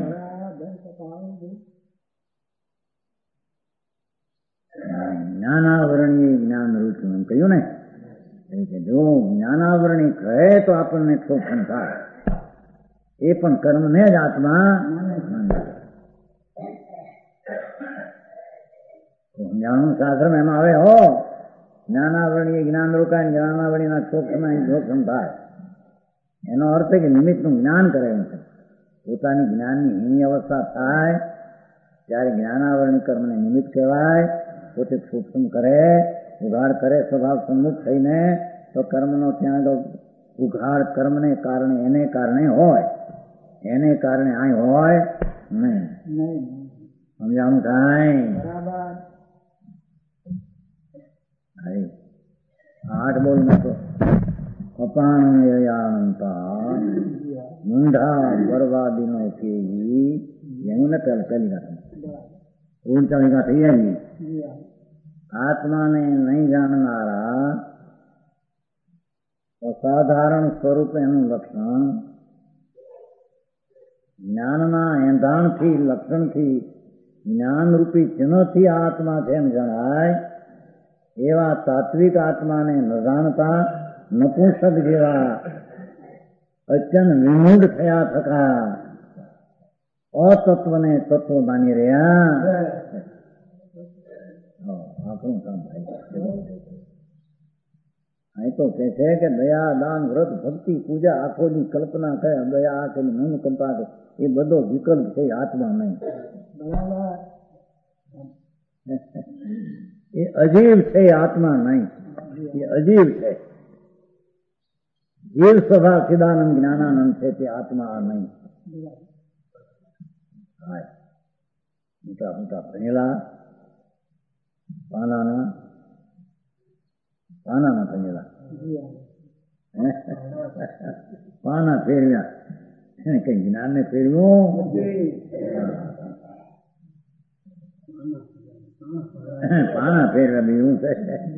જ્ઞાનાવરણીય જ્ઞાન રૂપ એમ કહ્યું ને, કે જો જ્ઞાનાવરણી કહે તો આપણને શોષણ થાય. એ પણ કર્મને જ આત્મા સમજાણું. શાસ્ત્ર એમાં આવે હો જ્ઞાનાવરણીય જ્ઞાન રોકાય, જ્ઞાનાવરણીના શોષણ શોષણ થાય. એનો અર્થ કે નિમિત્તનું જ્ઞાન કરાયું છે. પોતાની જ્ઞાનની હીની અવસ્થા થાય ત્યારે જ્ઞાનાવરણી કર્મને નિમિત્ત કહેવાય. પોતે સૂક્ષ્મ કરે, ઉઘાડ કરે સ્વભાવ સન્મુખ થઈને, તો કર્મનો ત્યાં ઉઘાડ કર્મને કારણે એને કારણે હોય, એને કારણે આ હોય નહીં. સમજાણું કાંઈ? આઠ બોલ નતો અપાણતા મૂંઢા બરબાદીનો કેવી એનું ને પેલા પહેલી ગાંઠ ઓગણચાળીસ ગાંઠ થઈ જાય. આત્માને નહીં જાણનારા અસાધારણ સ્વરૂપ એનું લક્ષણ જ્ઞાનના એંધાણથી લક્ષણથી જ્ઞાનરૂપી ચિહ્નથી આત્મા જેમ જણાય, એવા તાત્વિક આત્માને ન જાણતા નપુંસક જેવા અચન વિમૂઢ થયા થકા અતત્વને તત્વ માની રહ્યા. આપણું કામ થાય. અહીં તો કે છે કે દયા, દાન, વ્રત, ભક્તિ, પૂજા, આંખોની કલ્પના કરે, દયા આ કરી મન કંપા કરે, એ બધો વિકલ્પ છે, આત્મા નહીં. એ અજીવ છે, આત્મા નહીં. એ અજીવ છે. જીવ સ્વભાવ ચિદાનંદ જ્ઞાનાનંદ છે, તે આત્મા નહીં. મોટા મોટા ભણેલા પાનાના પાનાના ભણેલા પાના ફેરવ્યા, કઈ જ્ઞાન ને ફેરવ્યું. પાના ફેરવ્યા બીજું છે.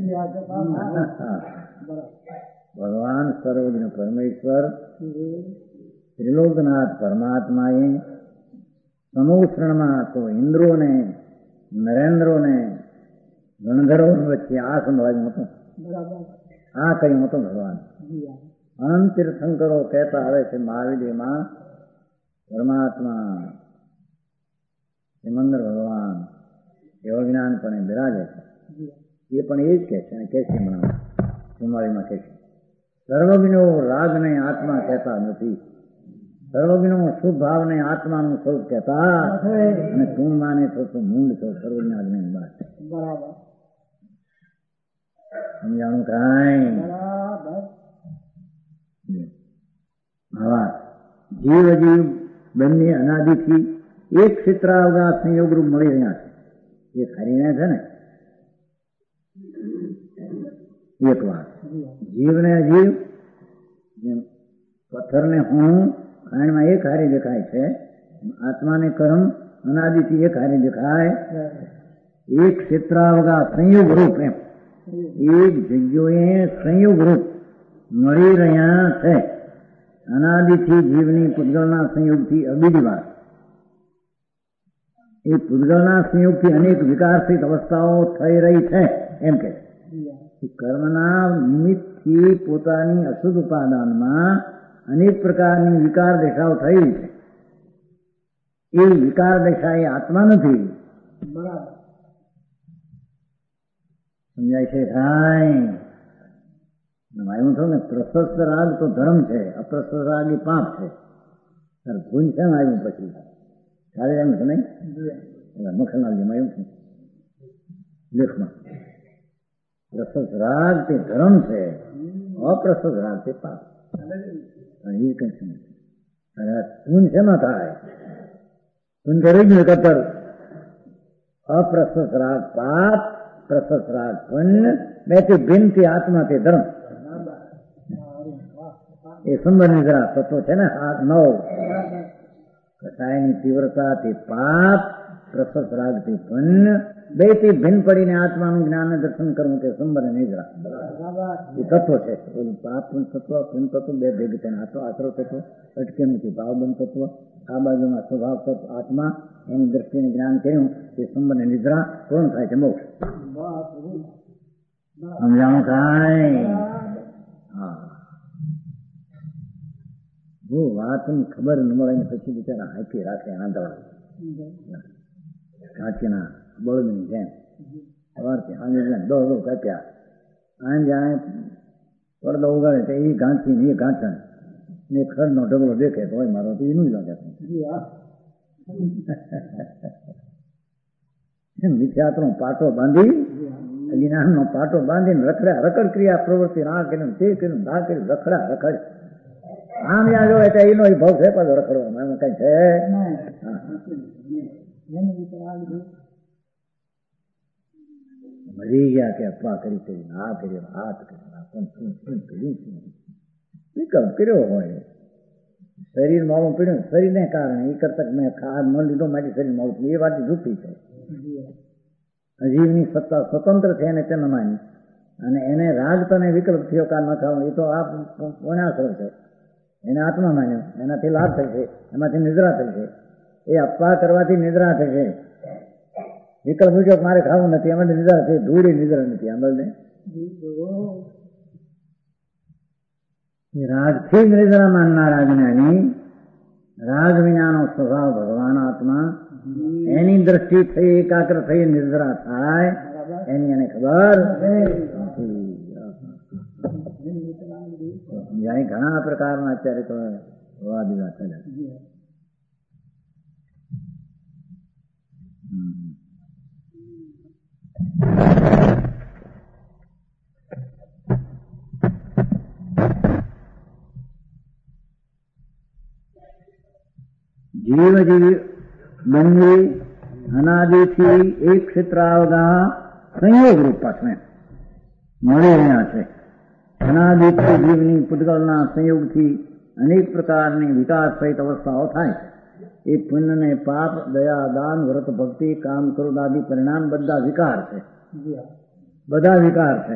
ભગવાન સર્વજ્ઞ પરમેશ્વર ત્રિલોકનાથ પરમાત્માએ સમુશ્રણમાં તો ઇન્દ્રોને, નરેન્દ્રોને, ગણધરો વચ્ચે આ સંભળાવ્યું હતું. આ કહ્યું હતું ભગવાન. અનંત તીર્થંકરો કહેતા આવે છે મહાવીરમાં પરમાત્મા સિમંદર ભગવાન એવો જ્ઞાનપણે બિરાજે છે. એ પણ એ જ કહે છે અને કહે છે હમણાં ચુમ્માળીમાં કહે છે સર્વજ્ઞો રાગને આત્મા કહેતા નથી, સર્વજ્ઞો શુભ ભાવને આત્માનું સ્વરૂપ કહેતા, અને તું માને તો તું મૂંડ છો સર્વજ્ઞાની વાત. બરાબર સમજાણું કાંઈ? આવા જીવ અજીવ બંને અનાદિથી એક ક્ષેત્રાવગા સંયોગ રૂપ મળી રહ્યા છે. એ ખરીને છે ને એક વાત. જીવને અજીવ પથ્થરને હું ખાંડમાં એક હારી દેખાય છે, આત્માને કર્મ અનાદિથી એક હારી દેખાય. એક ક્ષેત્રાવગા સંયોગ રૂપ, એમ એક જગ્યાએ સંયોગ રૂપ મળી રહ્યા છે. અનાદિથી જીવની પૂતગલના સંયોગથી અબીજી વાત. એ પૂતગલના સંયોગથી અનેક વિકારશીત અવસ્થાઓ થઈ રહી છે એમ કે કર્મના નિમિત્તથી પોતાની અશુદ્ધ ઉપાદાનમાં અનેક પ્રકારની વિકાર દશાઓ થઈ છે. એ વિકાર દશા એ આત્મા નથી. બરાબર સમજાય છે કાંઈ? આવ્યું થયું ને પ્રશસ્ત રાગ તો ધર્મ છે, અપ્રશસ્ત રાગ એ પાપ છે. તારે ભૂલ છે ને આવ્યું પછી ચાલે એમ છે નહીં? મખણલાલજીમાં આવ્યું છે લેખમાં. પ્રશસ્ત રાગ તે ધર્મ છે, અપ્રશસ્ત રાગ તે પાપ. એ કઈ છે પૂન છે ન થાય. પૂન કરી જ કતર અપ્રશસ્ત રાગ પાપ, પ્રશસ્ત રાગ પુણ્ય, બેથી ભિન્નથી આત્મા તે ધર્મ. એ સંબંધ જરા તત્વો છે ને આ નવ. કસાયની તીવ્રતાથી પાપ, પ્રશસ્ત રાગથી પુણ્ય, બે થી ભિન્ન પડીને આત્માનું જ્ઞાન દર્શન કરવું તે સંબંધ નિદ્રા એ તત્વ છે. પાપ તત્વ, પુણ્ય તત્વ બે ભેગ થઈને આત્મ આશ્રવ તત્વ, અટકેનું ભાવબંધ તત્વ, આ બાજુમાં સ્વભાવ તત્વ આત્મા, એની દ્રષ્ટિને જ્ઞાન કર્યું તે સંબંધ નિદ્રા પૂર્ણ થાય છે મોક્ષ. સમજાણું કાંઈ? હા, જો વાતની ખબર ન મળે ને પછી બિચારા હાંકી રાખે આંધળા કાંચીના બળદની જેમ. સવારથી સાંજે દો દો કાપ્યા, સાંજે આ પડદો ઉગાડે તો એ ઘાંચી ને એ ઘાંચણ ને ખડનો ઢગલો દેખે તો હોય મારો તો એનું જ લાગે. મિથ્યાત્વનો પાટો બાંધી, જ્ઞાનનો પાટો બાંધીને રખડ્યા રખડ ક્રિયા પ્રવૃત્તિ આ કર્યું તે કર્યું આ કર્યું રખડા રખડ. આમ યા જો એટલે એનો ભાવ છે પાછો રખડવામાં, એમાં કઈ છે. મરી ગયા કે અપવા કરી કરી આ કર્યો હાથ કર્યો વિકલ્પ કર્યો હોય. શરીર મોડું પીડ્યું શરીરને કારણે એ કરતા મેં ખાદ ન લીધો માટે શરીર મોડું, એ વાત જૂઠી છે. અજીવની સત્તા સ્વતંત્ર છે એને તેને માની, અને એને રાગ તને વિકલ્પ થયો કા ન ખાવું એ તો આ પુણ્યાશ્રમ છે. એને આત્મા માન્યો, એનાથી લાભ થશે, એમાંથી નિદ્રા થશે. એ અપવા કરવાથી નિદ્રા થશે. વિકલ્પ પૂછ્યો મારે ખાવું નથી, એમાંથી નિદ્રા છે. ધૂળી નિદ્રા નથી આંબલને. રાગથી જ નિદ્રા માનનારા જ્ઞાની રાગ વિનાનો સ્વભાવ ભગવાન આત્મા, એની દ્રષ્ટિ થઈ એકાગ્ર થઈ નિર્જરા થાય એની એને ખબર. ઘણા પ્રકારના અત્યારે તો વાદ વિવાદ થયા. જીવ જીવ બંને અનાદિથી એક ક્ષેત્રાવગા સંયોગ રૂપ પાછળ મળી રહ્યા છે. અનાદિથી જીવની પૂતગલના સંયોગથી અનેક પ્રકારની વિકાસ સહિત અવસ્થાઓ થાય. એ પુણ્ય ને પાપ, દયા, દાન, વ્રત, ભક્તિ, કામ, ક્રોધ આદિ પરિણામ બધા વિકાર છે. બધા વિકાર છે.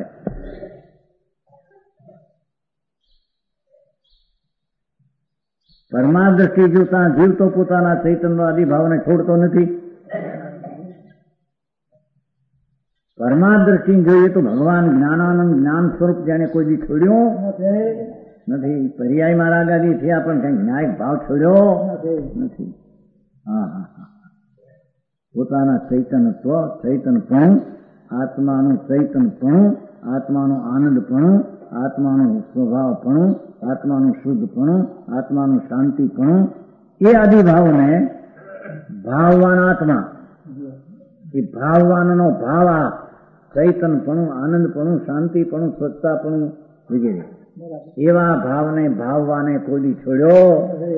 પરમાદ્રષ્ટિ જોતા જીવ તો પોતાના ચૈતન્યવાદી ભાવને છોડતો નથી. પરમાદ્રષ્ટિ જોઈએ તો ભગવાન જ્ઞાનાનંદ જ્ઞાન સ્વરૂપ જેને કોઈ દી છોડ્યો નથી. પર્યાયમાં રાગાદી થયા પણ કઈ ન્યાયિક ભાવ છોડ્યો નથી. હા હા હા પોતાના ચૈતન્યત્વ, ચૈતનપણું, આત્માનું ચૈતનપણું, આત્માનું આનંદપણું, આત્માનું સ્વભાવપણું, આત્માનું શુદ્ધપણું, આત્માનું શાંતિપણું, એ આદિભાવને ભાવવાન આત્મા, એ ભાવવાનનો ભાવ આ ચૈતનપણું, આનંદપણું, શાંતિપણું, સ્વચ્છતાપણું વગેરે એવા ભાવને ભાવવાને કોઈ છોડ્યો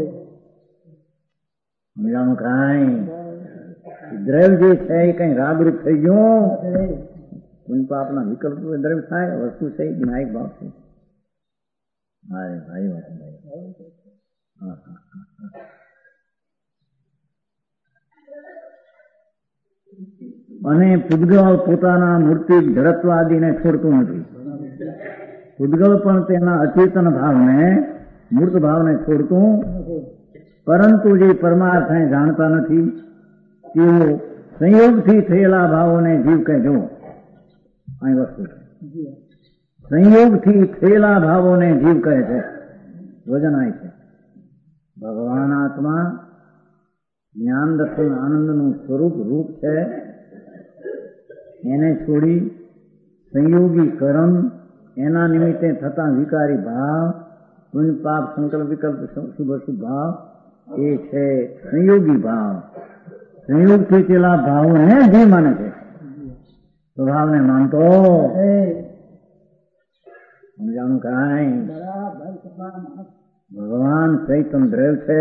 મજાનું કાંઈ દ્રવ્ય જે છે એ કઈ રાગરૂપ થઈ ગયું. પાપના વિકલ્પ દ્રવ્ય થાય, વસ્તુ છે જ્ઞાયિક ભાવ છે. હા ભાઈ વાત અને પૂતગલ પોતાના મૂર્તિ જડત્વાદીને છોડતું નથી. પૂતગલ પણ તેના અચેતન ભાવને, મૂર્ત ભાવને છોડતું, પરંતુ જે પરમાર્થને જાણતા નથી તેઓ સંયોગથી થયેલા ભાવોને જીવ કહેજો. અહીં વસ્તુ છે, સંયોગથી થયેલા ભાવોને જીવ કહે છે. વજન આય છે. ભગવાન આત્મા જ્ઞાન દર્શન આનંદનું સ્વરૂપ રૂપ છે. એને છોડી સંયોગી કર્મ, એના નિમિત્તે થતા વિકારી ભાવ, પુણ્ય પાપ, સંકલ્પ વિકલ્પ, શુભ અશુભ ભાવ, એ છે સંયોગી ભાવ. સંયોગથી થયેલા ભાવોને જીવ માને છે. સ્વભાવને માનતો સમજાણું કાંઈ. ભગવાન ચૈતન દ્રવ્ય છે,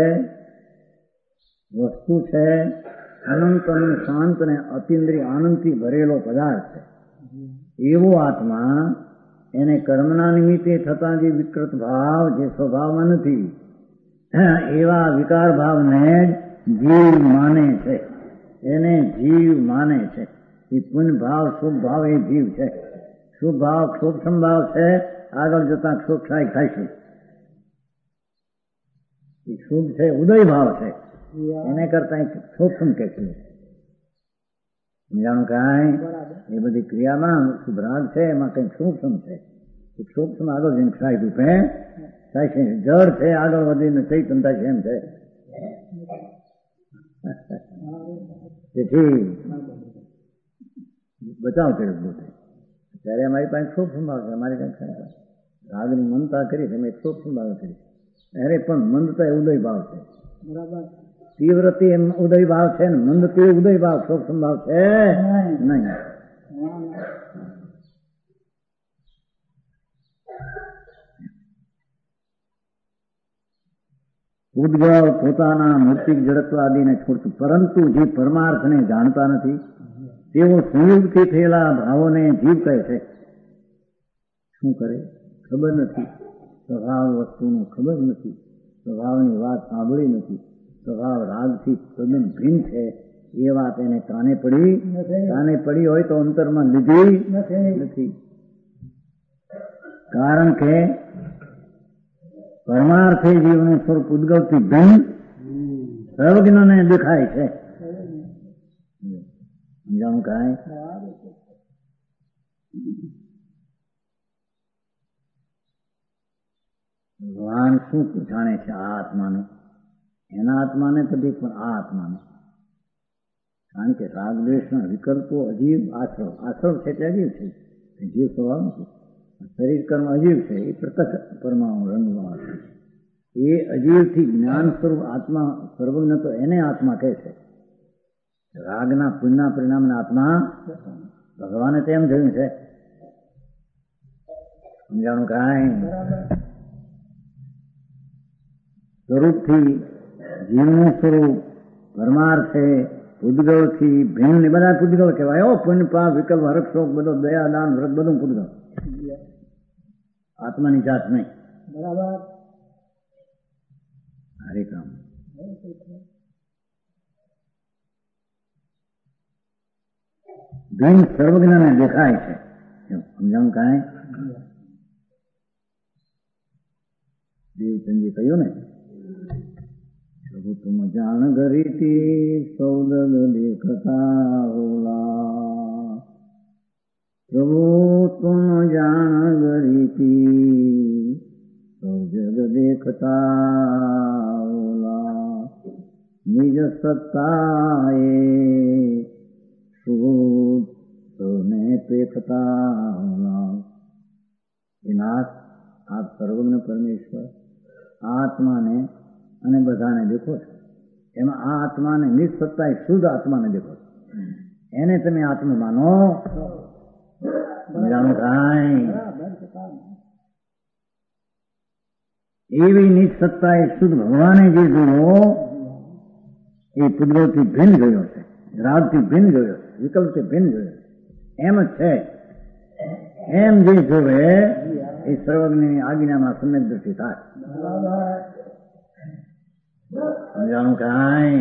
વસ્તુ છે, અનંત અને શાંત ને અતિન્દ્રિય આનંદથી ભરેલો પદાર્થ છે. એવો આત્મા એને કર્મના નિમિત્તે થતા જે વિકૃત ભાવ, જે સ્વભાવમાં નથી, એવા વિકાર ભાવને જીવ માને છે. એને જીવ માને છે. એ પુણ્ય ભાવ, શુભ ભાવ એ જીવ છે. શુભ ભાવ ક્ષોભ ભાવ છે. આગળ જતા ક્ષોભશાહી થાય છે. એ શુભ છે, ઉદય ભાવ છે. એને કરતા ક્ષોભમ કે છે. સમજાણું કાંઈ. એ બધી ક્રિયામાં શુભ રાગ છે, એમાં કઈ ક્ષોભમ છે. એ ક્ષોભમ આગળ જેમ ક્ષાય રૂપે થાય છે. જળ છે, આગળ વધીને ચૈતન થાય છે એમ છે. તેથી બચાવ કર્યો પોતે. ત્યારે અમારી પાસે ક્ષોભ સંભાવ છે. અમારી કઈ રાગની મનતા કરી, અમે ક્ષોભ સંભાવ કરી. અરે પણ મંદતા એ ઉદય ભાવ છે. તીવ્રતી એમ ઉદય ભાવ છે ને મંદતી ઉદય ભાવ, ક્ષોભ સંભાવ છે નહીં. ઉદ્ગવ પોતાના મૂર્તિક જડત્વાદીને છોડતું, પરંતુ જે પરમાર્થને જાણતા નથી તેઓ સંયોગથી થયેલા ભાવોને જીવ કહે છે. શું કરે? ખબર નથી. સ્વભાવ વસ્તુનું ખબર નથી. સ્વભાવની વાત સાંભળી નથી. સ્વભાવ રાગથી તદ્દન ભિન્ન છે. એ વાત એને કાને પડી, કાને પડી હોય તો અંતરમાં લીધી નથી. કારણ કે પરમાર્થે જીવનું સ્વરૂપ ઉદ્ગવથી ભિન્ન સર્વજ્ઞને દેખાય છે. સમજાવું કાંઈ? ભગવાન શું જાણે છે આ આત્માને? એના આત્માને તકલીફ પણ આ આત્માને. કારણ કે રાગ દ્વેષના વિકલ્પો અજીવ આશ્રવ આશ્રવ છે એટલે અજીવ છે, જીવ સ્વભાવ નથી. શરીર કર્મ અજીવ છે, એ પ્રત્યક્ષ પરમાણુ રંગમાં છે. એ અજીવથી જ્ઞાન સ્વરૂપ આત્મા સર્વજ્ઞ તો એને આત્મા કહે છે. રાગના પુણ્યના પરિણામને આત્મા ભગવાને તેમ જોયું છે. સમજાણું કાંઈ? સ્વરૂપથી જીવનું સ્વરૂપ પરમાર છે, પૂદગળથી ભિન્ન એ બધા પૂદગળ કહેવાય. હો પુણ્ય પાપ વિકલ્પ હરક શોક બધો દયા દાન વ્રત બધું પૂદગળ, આત્માની જાત નહીં. બરાબર. હરે કામ ભિન્ન સર્વજ્ઞને દેખાય છે. સમજાવું કાંઈ? દેવચંદજી કહ્યું ને, પ્રભુ તુમ જાણ ગરીતી સૌદગ દેખતા હોલા. પ્રભુ તુમ જાણ ગરીતી સૌ જગ દેખતા હોલા. નિજ સત્તાએ શુદ્ધ સૌને પેખતા હોલા. એ નાથ આપ સર્વજ્ઞ પરમેશ્વર આત્માને અને બધાને દેખો છો. એમાં આ આત્માને નિસત્તા શુદ્ધ આત્માને દેખો છો. એને તમે આત્મા માનો. જાણો કાંઈ? એવી નિસત્તા એ શુદ્ધ ભગવાને જે જોયો એ કુદરતથી ભિન્ન જોયો છે, રાગથી ભિન્ન જોયો છે, વિકલ્પથી ભિન્ન જોયો છે. એમ જ છે. એમ જે જોવે એ સર્વજ્ઞની આજ્ઞામાં સમ્યક દ્રષ્ટિ થાય. સમજાણું કાંઈ?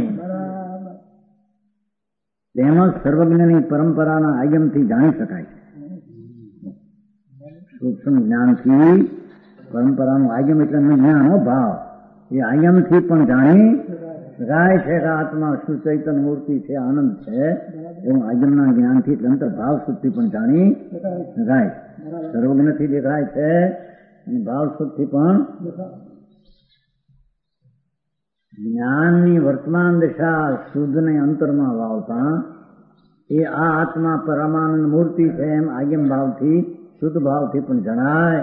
તેમજ સર્વજ્ઞની પરંપરાના આગમથી જાણી શકાય છે. સૂક્ષ્મ જ્ઞાનથી પરંપરાનું આગમ એટલે જ્ઞાન ભાવ, એ આગમથી પણ જાણી શકાય છે કે આત્મા શું ચૈતન્ય મૂર્તિ છે, આનંદ છે. એવું આગમના જ્ઞાનથી એટલે અંતર્ભાવ શુદ્ધિ પણ જાણી શકાય. સર્વજ્ઞથી દેખાય છે અને ભાવ શુદ્ધિ પણ. જ્ઞાનની વર્તમાન દિશા શુદ્ધને અંતરમાં વાવતા એ આ આત્મા પરમાનંદ મૂર્તિ છે એમ આગમ ભાવથી શુદ્ધ ભાવથી પણ જણાય.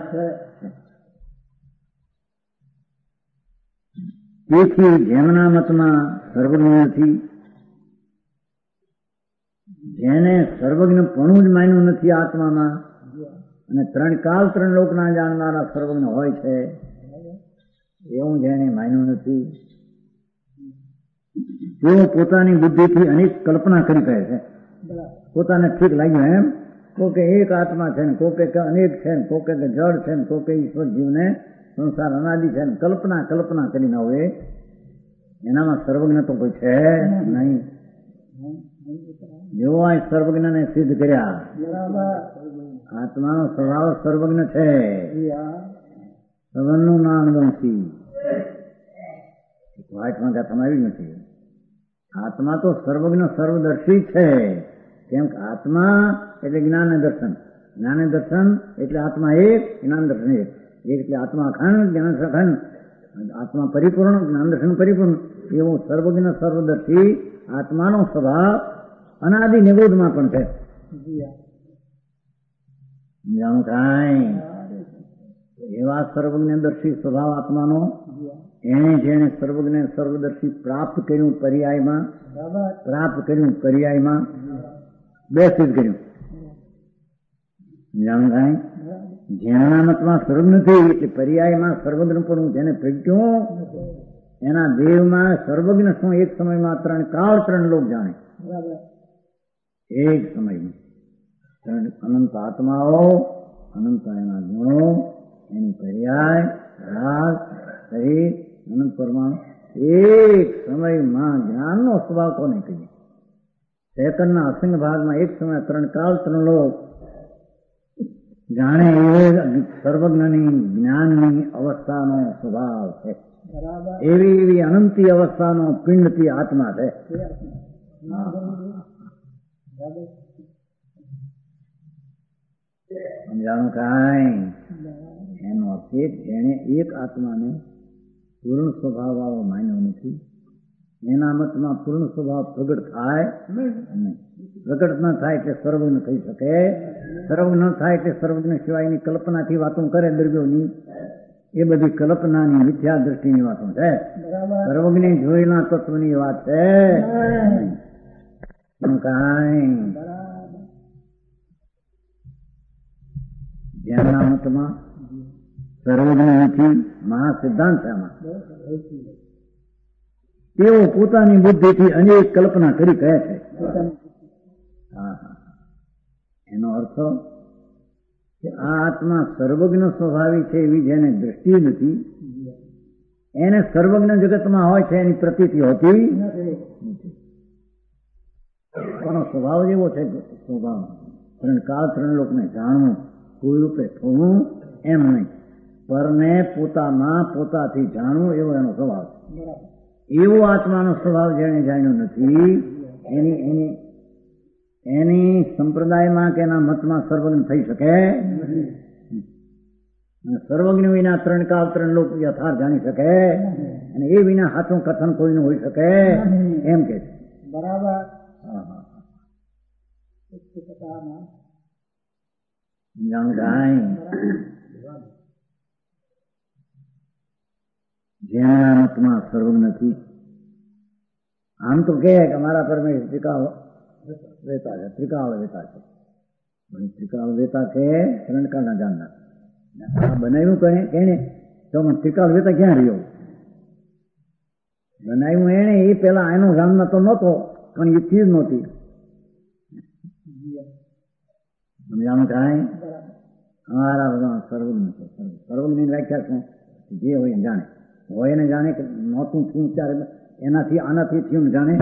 તેથી જેમના મતમાં સર્વજ્ઞ નથી, જેને સર્વજ્ઞ પણ જ માન્યું નથી આત્મામાં, અને ત્રણ કાલ ત્રણ લોકના જાણનારા સર્વજ્ઞ હોય છે એવું જેને માન્યું નથી, તેઓ પોતાની બુદ્ધિથી અનેક કલ્પના કરી કહે છે. પોતાને ઠીક લાગ્યું એમ, કોકે એક આત્મા છે ને કોકે અનેક છે ને કોકે જળ છે ને કોકે ઈશ્વર જીવને સંસાર અનાદિ છે ને કલ્પના કલ્પના કરી ના હોય. એનામાં સર્વજ્ઞ તો કોઈ છે નહીં. જેવો આ સર્વજ્ઞને સિદ્ધ કર્યા, આત્માનો સ્વભાવ સર્વજ્ઞ છે. સવનનું નામ વંશી વાટમાં ગાથામાં આવી નથી. આત્મા તો સર્વજ્ઞ સર્વદર્શી છે. કેમ કે આત્મા એટલે જ્ઞાન દર્શન, જ્ઞાન દર્શન એટલે આત્મા એક, જ્ઞાન દર્શન એક. એક એટલે આત્મા અખંડ, જ્ઞાન અખંડ, આત્મા પરિપૂર્ણ, જ્ઞાન દર્શન પરિપૂર્ણ. એવું સર્વજ્ઞ સર્વદર્શી આત્માનો સ્વભાવ અનાદિ નિરોધમાં પણ છે. જાણું કાંઈ? એવા સર્વજ્ઞ દર્શી સ્વભાવ આત્માનો એને જેને સર્વજ્ઞ સર્વદર્શી પ્રાપ્ત કર્યું પર્યાયમાં, પ્રાપ્ત કર્યું પર્યાયમાં બે સિદ્ધ કર્યું. જાણું કાંઈ? જેના મતમાં સર્વ નથી એટલે પર્યાયમાં સર્વજ્ઞ પણ જેને પ્રગટ્યું એના દેહમાં સર્વજ્ઞ શું એક સમયમાં ત્રણ કાળ ત્રણ લોક જાણે. એક સમયમાં ત્રણ અનંત આત્માઓ, અનંત એના ગુણો, એની પર્યાય રાગ શરીર અનંત પરમાણુ એક સમયમાં જ્ઞાનનો સ્વભાવ કોને કહીએ? ચેતનના અસંગ ભાગમાં એક સમય ત્રણ કાળ ત્રણ લોક જાણે એ સર્વજ્ઞની જ્ઞાનની અવસ્થાનો સ્વભાવ છે. એવી એવી અનંતી અવસ્થાનો પિંડથી આત્મા છે. સમજાણું કાંઈ? એનો અર્થ જેને એક આત્માને પૂર્ણ સ્વભાવ વાળો માન્યો નથી એના મતમાં પૂર્ણ સ્વભાવ પ્રગટ થાય નહીં. પ્રગટ ન થાય એટલે સર્વજ્ઞ થઈ શકે. સર્વજ્ઞ ન થાય એટલે સર્વજ્ઞ સિવાયની કલ્પનાથી વાતો કરે દ્રવ્યોની, એ બધી કલ્પનાની મિથ્યા દ્રષ્ટિની વાતો છે. સર્વજ્ઞ જોયેલા તત્વની વાત છે. કાંઈ જેમના મતમાં સર્વજ્ઞ નથી, મહા સિદ્ધાંત છે આમાં, તેઓ પોતાની બુદ્ધિથી અનેક કલ્પના કરી કહે છે. એનો અર્થ કે આ આત્મા સર્વજ્ઞ સ્વભાવી છે એવી જેને દ્રષ્ટિ નથી, એને સર્વજ્ઞ જગતમાં હોય છે એની પ્રતીતિ હોતી નથી. એનો સ્વભાવ જેવો છે, સ્વભાવ ત્રણ કાળ ત્રણ લોકને જાણવું, કોઈ રૂપે થવું એમ નહીં, પરને પોતામાં પોતાથી જાણવું એવો એનો સ્વભાવ છે. એવો આત્માનો સ્વભાવ જેને જાણ્યો નથી એની એની એની સંપ્રદાયમાં કે એના મતમાં સર્વજ્ઞ થઈ શકે. સર્વજ્ઞ વિના ત્રણ કાળ ત્રણ લોક યથાર્થ જાણી શકે, અને એ વિના હાથું કથન કોઈનું હોઈ શકે એમ કે છે. બરાબર. જાણું કાંઈ જેના મતમાં સર્વજ્ઞ નથી. આમ તો કહે કે અમારા પરમેશ્વર ત્રિકાળ વેતા છે, ત્રિકાળ વેતા છે, ત્રિકાળ વેતા કે ત્રણ કાળના જાણનાર. આ બનાવ્યું કહે એને તો ત્રિકાળ વેતા ક્યાં રહ્યો? બનાવ્યું એને, એ પેલા એનો જાણનાર તો નહોતો, પણ એ ચીજ નહોતી. સમજાણું કાંઈ? અમારા બધા સર્વજ્ઞ છે. સર્વજ્ઞની વ્યાખ્યા શું? જે હોય જાણે, હોય એને જાણે કે નહોતું થયું ત્યારે એનાથી આનાથી થયું જાણે.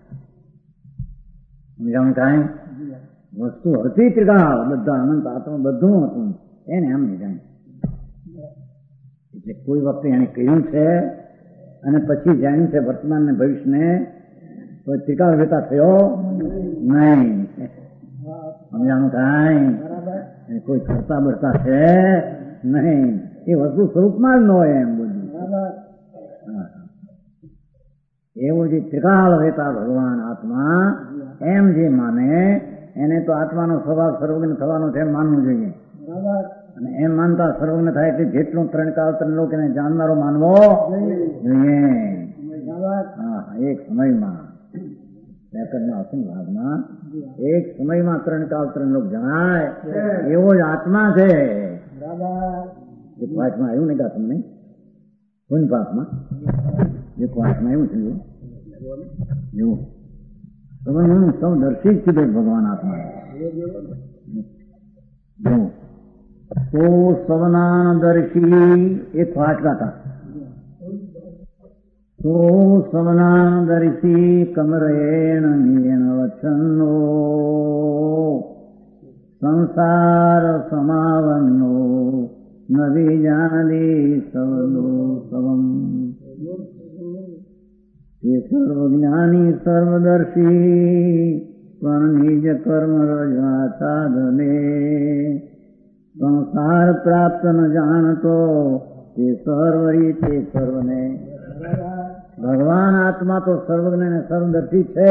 સમજાણું કાંઈ? વસ્તુ હતી ત્રિકાળ, બધા અનંત આત્મા બધું હતું, એને એમ નહીં જાણે. એટલે કોઈ વખતે એને કહ્યું છે અને પછી જાણ્યું છે વર્તમાન ને ભવિષ્યને, તો ત્રિકાળ વેતા થયો નહીં. સમજાણું કાંઈ? કોઈ કરતા બરતા છે નહીં, એ વસ્તુ સ્વરૂપમાં જ ન હોય એમ બધું. એવું જે ત્રિકાળ વેતા ભગવાન આત્મા એમ જે માને એને તો આત્માનો સ્વભાવ સર્વજ્ઞ થવાનો છે એમ માનવું જોઈએ. અને એમ માનતા સર્વજ્ઞ થાય એટલે જેટલું ત્રણ કાળ ત્રણ લોક એને જાણનારો માનવો જોઈએ. હા, એક સમયમાં ભાગમાં એક સમયમાં ત્રણ કાળ ત્રણ લોક જણાય એવો જ આત્મા છે. એક પાઠમાં આવ્યું ને કા તમને કોઈ પાઠમાં એક પાઠમાં આવ્યું છે એવું હું સૌ દર્શિત કીધું ભગવાન આત્મા તો સવનાન દર્શી એક પાઠ ગાતા તો સવનાન દર્શી કમરેણ નિયન વચનો સંસાર સમાવનો નવી જાણી સવનો સવમ એ સર્વજ્ઞાની સર્વદર્શી પણ નિજ કર્મ રજા સાધને સંસાર પ્રાપ્ત ન જાણતો તે સર્વ રીતે સર્વને. ભગવાન આત્મા તો સર્વજ્ઞ ને સર્વદર્શી છે.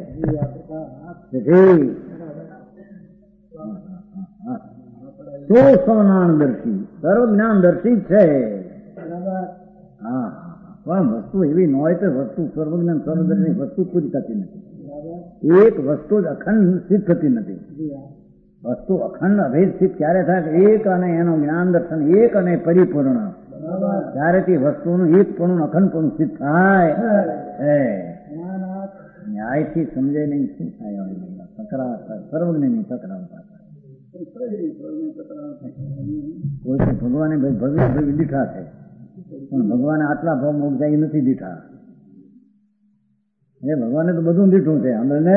તો સવનાનદર્શી સર્વજ્ઞાન દર્શી છે. હા, પણ વસ્તુ એવી ન હોય તો વસ્તુ સર્વજ્ઞ સર્વદર્શી વસ્તુ પૂરી થતી નથી. એક વસ્તુ જ અખંડ સિદ્ધ થતી નથી. વસ્તુ અખંડ અભેદ સિદ્ધ ક્યારે થાય? એક અને એનું જ્ઞાન દર્શન એક અને પરિપૂર્ણ, ત્યારે તે વસ્તુનું એક પણ અખંડ પણ સિદ્ધ થાય. ન્યાયથી સમજે નહીં શું થાય? તકરાર સર્વજ્ઞ ની તકરાર કોઈ તો ભગવાને ભગવાન દીઠા છે, પણ ભગવાને આટલા ભાવ મોક્ષાઈ નથી દીઠા. એ ભગવાને તો બધું દીઠું છે અમને.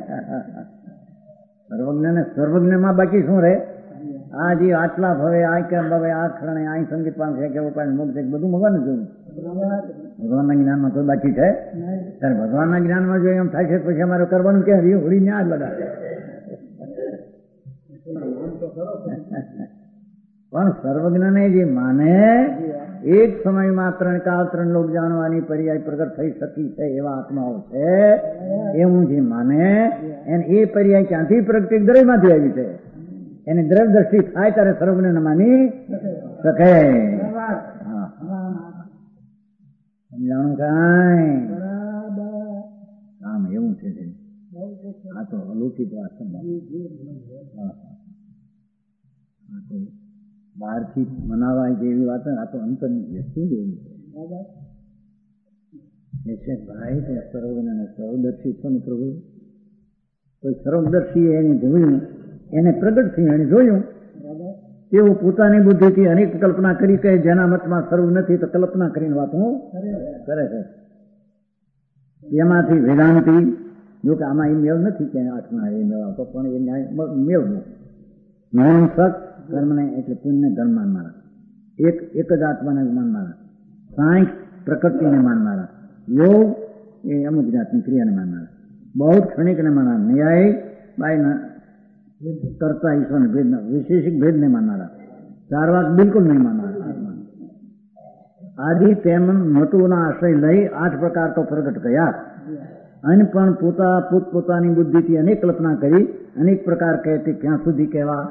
સર્વજ્ઞ ને સર્વજ્ઞ માં બાકી શું રે? આ જે આટલા ભવે આ કેમ ભવે આ ક્ષણે આ સંગીત પામ છે કેવું પામ મોક્ષ છે બધું ભગવાન જોયું. ભગવાનના જ્ઞાનમાં કોઈ બાકી છે? ત્યારે ભગવાનના જ્ઞાનમાં જો એમ થાય છે પછી અમારે કરવાનું ક્યાં રહ્યું? હોળી ન્યા જ બધા પણ સર્વજ્ઞને જે માને એક સમયમાં ત્રણ કાળ ત્રણ લોક જાણવાની પર્યાય પ્રગટ થઈ શકી છે એવા આત્માઓ છે એવું જે માને એને એ પર્યાય ક્યાંથી પ્રગટ દ્રવ્યમાંથી આવી છે એની દ્રવ્ય દ્રષ્ટિ થાય ત્યારે સર્વજ્ઞને માની શકે. સમજાણું કાંઈ આમ એવું છે. આ તો અલૌકિક વાત છે. બહારથી મનાવાય જેવી વાત આ તો અંતરની વસ્તુ જ એવી છે. ભાઈ તે સર્વજ્ઞ સર્વદર્શી છો ને પ્રભુ તો સર્વદર્શી એને જોયું એને પ્રગટ થયું એને જોયું તેવું પોતાની બુદ્ધિથી અનેક કલ્પના કરી કે જેના મતમાં સર્વ નથી તો કલ્પના કરીને વાતો કરે છે. એમાંથી વેદાંતિ જો કે આમાં એ મેળ નથી કે આઠમા એ મેળવતો પણ એ ન્યાય મેળવું મીમાંસક કર્મને એટલે પુણ્ય ધર્મ માનનારા, એક એક જ આત્માને માનનારા, સાંખ પ્રકૃતિને માનનારા, યોગ એ અમુક જાતની ક્રિયાને માનનારા, બહુ ક્ષણિકને માનનારા, ન્યાય બાયના કરતા ઈશ્વરને ભેદના વિશેષિક ભેદને માનનારા, ચારવાક બિલકુલ નહીં માનનારા આત્મા આદિ તેમ મતુના આશ્રય લઈ આઠ પ્રકાર તો પ્રગટ ગયા અને પણ પોતા પોત પોતાની બુદ્ધિથી અનેક કલ્પના કરી અનેક પ્રકાર કહેતી ક્યાં સુધી કહેવા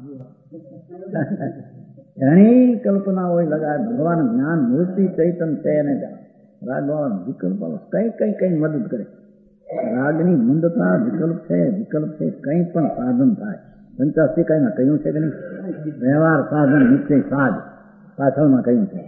ઘણી કલ્પના હોય લગાય ભગવાન જ્ઞાન મૂર્તિ ચૈતન છે અને રાગ વિકલ્પ કઈ કઈ કઈ મદદ કરે. રાગની મંદતા વિકલ્પ છે, વિકલ્પ છે કઈ પણ સાધન થાય. પંચાશિકામાં કહ્યું છે કે નહીં વ્યવહાર સાધન નિશ્ચય સાજ પાછળમાં કહ્યું છે.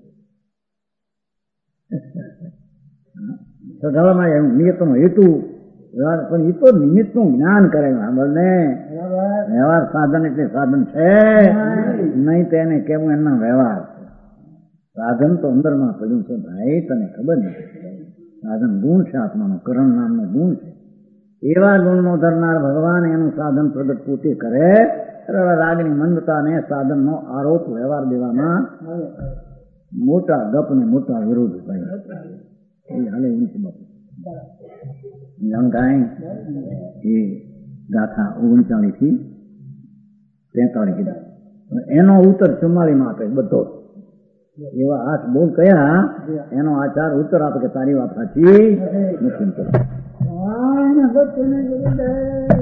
સઢાળમાં એવું નિયતનો હેતુ પણ એ તો નિમિત્તનું જ્ઞાન કરે સાંભળને. વ્યવહાર સાધન એટલે સાધન છે નહીં તેને કેવું એમના વ્યવહાર છે. સાધન તો અંદરમાં પડ્યું છે ભાઈ તને ખબર નથી. સાધન ગુણ છે આત્માનો, કરણ નામનો ગુણ છે. એવા ગુણનો ધરનાર ભગવાન એનું સાધન પ્રગટ પોતે કરે. રાગની મંદતાને સાધનનો આરોપ વ્યવહાર દેવામાં મોટા ગપ ને મોટા વિરોધ થાય એ હાલે ઊંચી બાપુ જાણકાઈ એ ગાથા ઓગણચાળીસ થી તેતાળીસ કીધા એનો ઉત્તર ચુમ્માળીસ માં આપે બધો. એવા આઠ બોલ કયા એનો આચાર ઉત્તર આપે કે તારી વાત સાચી નથી.